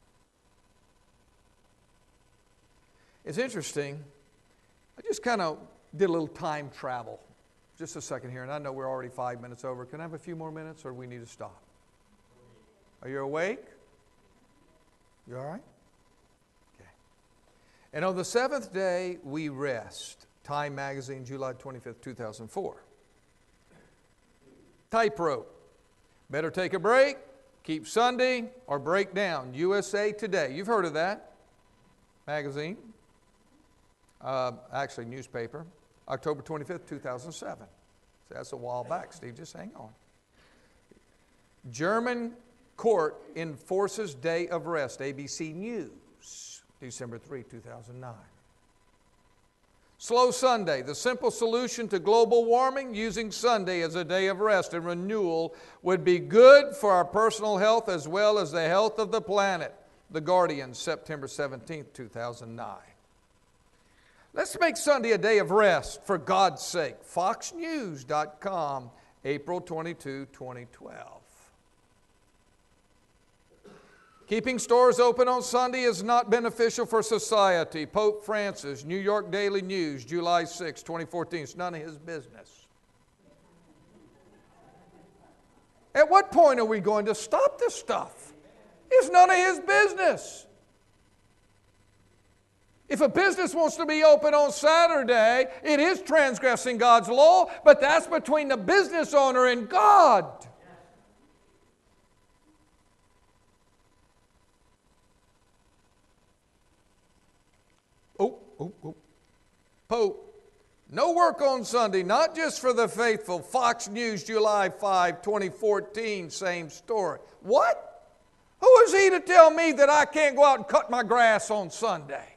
It's interesting. I just kind of did a little time travel. Just a second here, and I know we're already five minutes over. Can I have a few more minutes, or do we need to stop? Are you awake? You all right? Okay. And on the seventh day, we rest. Time Magazine, July twenty-fifth, two thousand four. Tightrope. Better take a break, keep Sunday, or break down. U S A Today. You've heard of that magazine. Uh, actually, newspaper. October twenty-fifth, two thousand seven. So that's a while back, Steve. Just hang on. German court enforces day of rest. A B C News, December third, two thousand nine. Slow Sunday, the simple solution to global warming. Using Sunday as a day of rest and renewal would be good for our personal health as well as the health of the planet. The Guardian, September seventeenth, two thousand nine. Let's make Sunday a day of rest for God's sake. Fox News dot com, April twenty-second, twenty twelve. Keeping stores open on Sunday is not beneficial for society. Pope Francis, New York Daily News, July sixth, twenty fourteen. It's none of his business. At what point are we going to stop this stuff? It's none of his business. If a business wants to be open on Saturday, it is transgressing God's law, but that's between the business owner and God. Oh, oh, oh. Pope No work on Sunday, not just for the faithful. Fox News, July fifth, twenty fourteen, same story. What? Who is he to tell me that I can't go out and cut my grass on Sunday?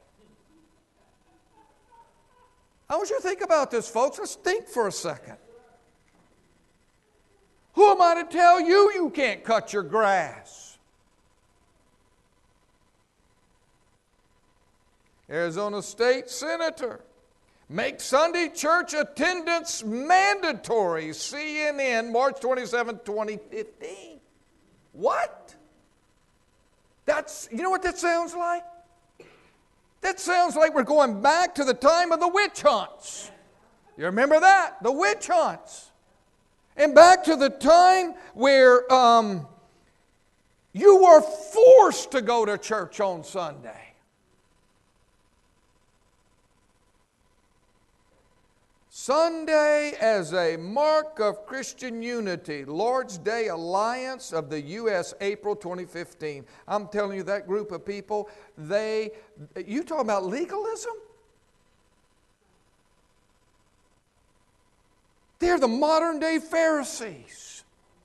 I want you to think about this, folks. Let's think for a second. Who am I to tell you you can't cut your grass? Arizona State Senator. Make Sunday church attendance mandatory. C N N, March twenty-seventh, twenty fifteen. What? That's, you know what that sounds like? That sounds like we're going back to the time of the witch hunts. You remember that? The witch hunts. And back to the time where um, you were forced to go to church on Sunday. Sunday as a mark of Christian unity, Lord's Day Alliance of the U S, April twenty fifteen. I'm telling you, that group of people, they, you talking about legalism? They're the modern day Pharisees.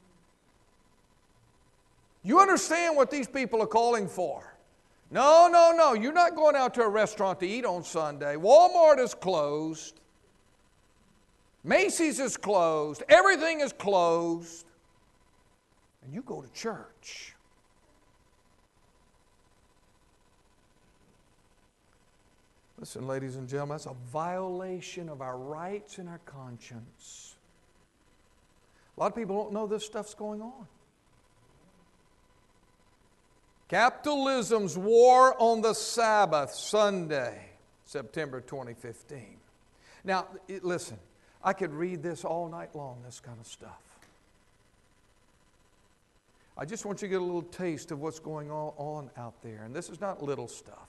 You understand what these people are calling for? No, no, no, you're not going out to a restaurant to eat on Sunday. Walmart is closed. Macy's is closed. Everything is closed. And you go to church. Listen, ladies and gentlemen, that's a violation of our rights and our conscience. A lot of people don't know this stuff's going on. Capitalism's war on the Sabbath, Sunday, September twenty fifteen. Now, it, listen. I could read this all night long, this kind of stuff. I just want you to get a little taste of what's going on out there. And this is not little stuff.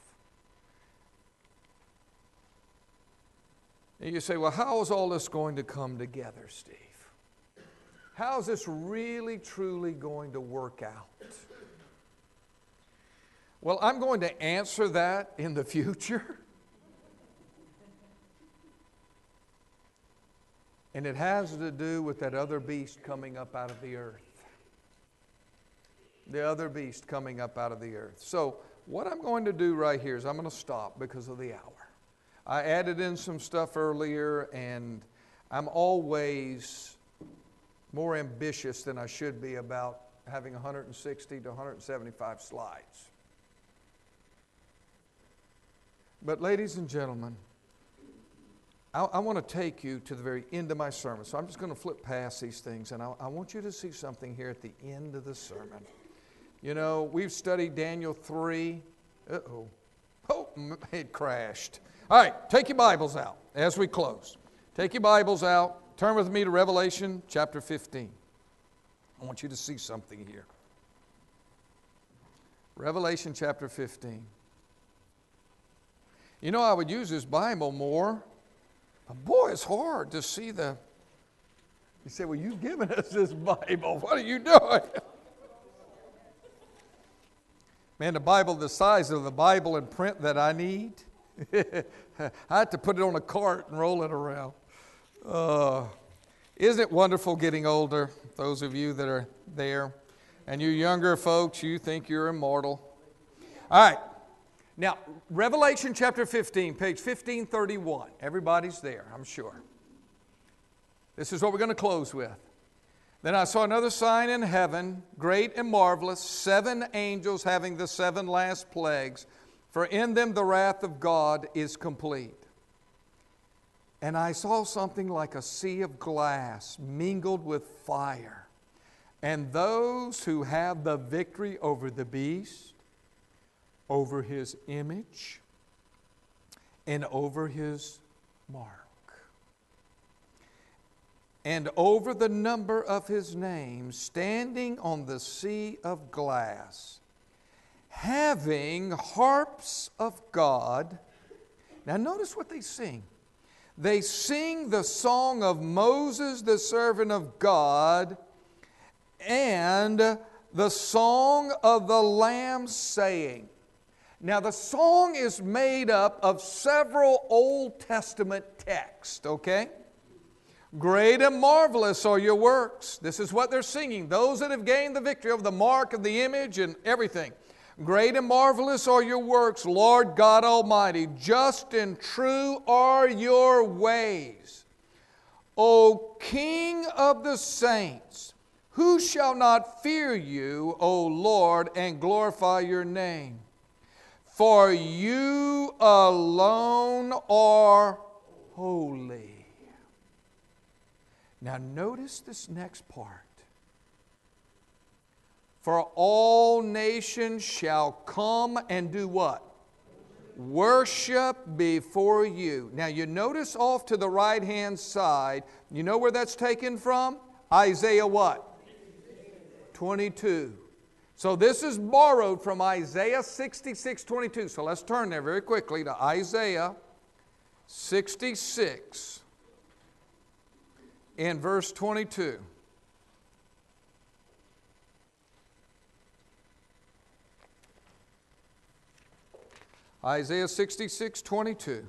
And you say, well, how is all this going to come together, Steve? How is this really, truly going to work out? Well, I'm going to answer that in the future. And it has to do with that other beast coming up out of the earth. The other beast coming up out of the earth. So what I'm going to do right here is I'm going to stop because of the hour. I added in some stuff earlier, and I'm always more ambitious than I should be about having one hundred sixty to one hundred seventy-five slides. But ladies and gentlemen, I, I want to take you to the very end of my sermon. So I'm just going to flip past these things, and I, I want you to see something here at the end of the sermon. You know, we've studied Daniel three. Uh-oh. Oh, it crashed. All right, take your Bibles out as we close. Take your Bibles out. Turn with me to Revelation chapter fifteen. I want you to see something here. Revelation chapter fifteen. You know, I would use this Bible more. But boy, it's hard to see the... You say, well, you've given us this Bible. What are you doing? Man, the Bible the size of the Bible in print that I need. I had to put it on a cart and roll it around. Uh, isn't it wonderful getting older? Those of you that are there. And you younger folks, you think you're immortal. All right. Now, Revelation chapter fifteen, page fifteen thirty-one. Everybody's there, I'm sure. This is what we're going to close with. Then I saw another sign in heaven, great and marvelous, seven angels having the seven last plagues, for in them the wrath of God is complete. And I saw something like a sea of glass mingled with fire, and those who have the victory over the beast, over his image, and over his mark, and over the number of his name, standing on the sea of glass, having harps of God. Now notice what they sing. They sing the song of Moses, the servant of God, and the song of the Lamb, saying. Now, the song is made up of several Old Testament texts, okay? Great and marvelous are your works. This is what they're singing. Those that have gained the victory over the mark of the image and everything. Great and marvelous are your works, Lord God Almighty. Just and true are your ways. O King of the saints, who shall not fear you, O Lord, and glorify your name? For you alone are holy. Now notice this next part. For all nations shall come and do what? Worship before you. Now you notice off to the right hand side, you know where that's taken from? Isaiah what? twenty-two. So this is borrowed from Isaiah sixty-six, twenty-two. So let's turn there very quickly to Isaiah sixty-six. In verse twenty-two. Isaiah sixty-six, twenty-two.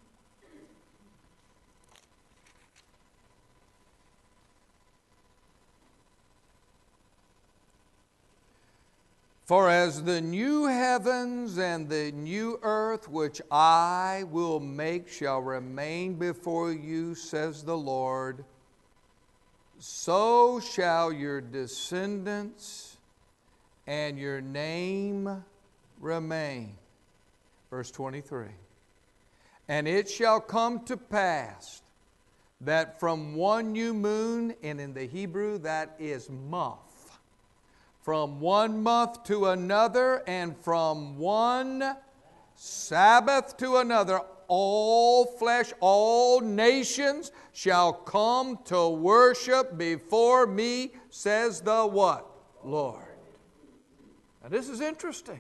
For as the new heavens and the new earth which I will make shall remain before you, says the Lord, so shall your descendants and your name remain. Verse twenty-three. And it shall come to pass that from one new moon, and in the Hebrew that is month, from one month to another, and from one Sabbath to another, all flesh, all nations shall come to worship before me, says the what? Lord. Now this is interesting.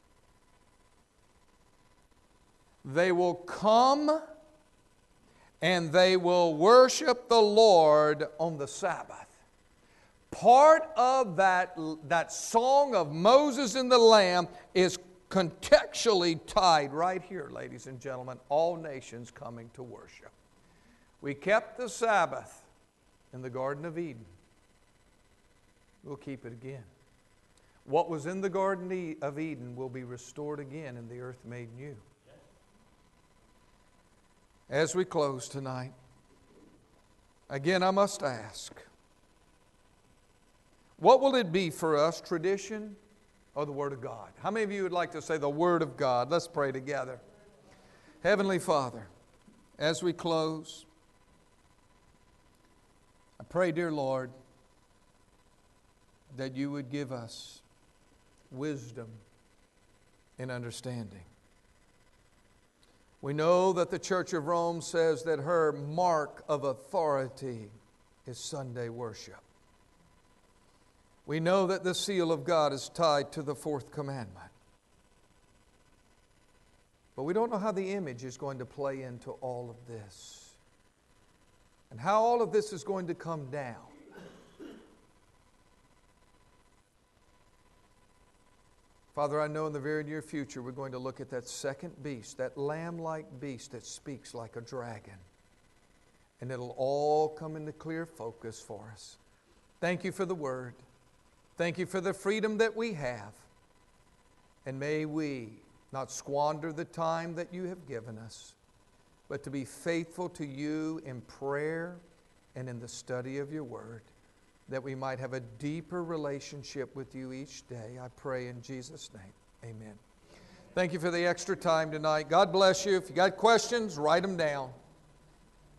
They will come and they will worship the Lord on the Sabbath. Part of that, that song of Moses and the Lamb is contextually tied right here, ladies and gentlemen. All nations coming to worship. We kept the Sabbath in the Garden of Eden. We'll keep it again. What was in the Garden of Eden will be restored again in the earth made new. As we close tonight, again I must ask, what will it be for us, tradition or the Word of God? How many of you would like to say the Word of God? Let's pray together. Heavenly Father, as we close, I pray, dear Lord, that you would give us wisdom and understanding. We know that the Church of Rome says that her mark of authority is Sunday worship. We know that the seal of God is tied to the fourth commandment. But we don't know how the image is going to play into all of this, and how all of this is going to come down. Father, I know in the very near future we're going to look at that second beast, that lamb-like beast that speaks like a dragon. And it'll all come into clear focus for us. Thank you for the Word. Thank you for the freedom that we have. And may we not squander the time that you have given us, but to be faithful to you in prayer and in the study of your Word, that we might have a deeper relationship with you each day. I pray in Jesus' name. Amen. Thank you for the extra time tonight. God bless you. If you got questions, write them down.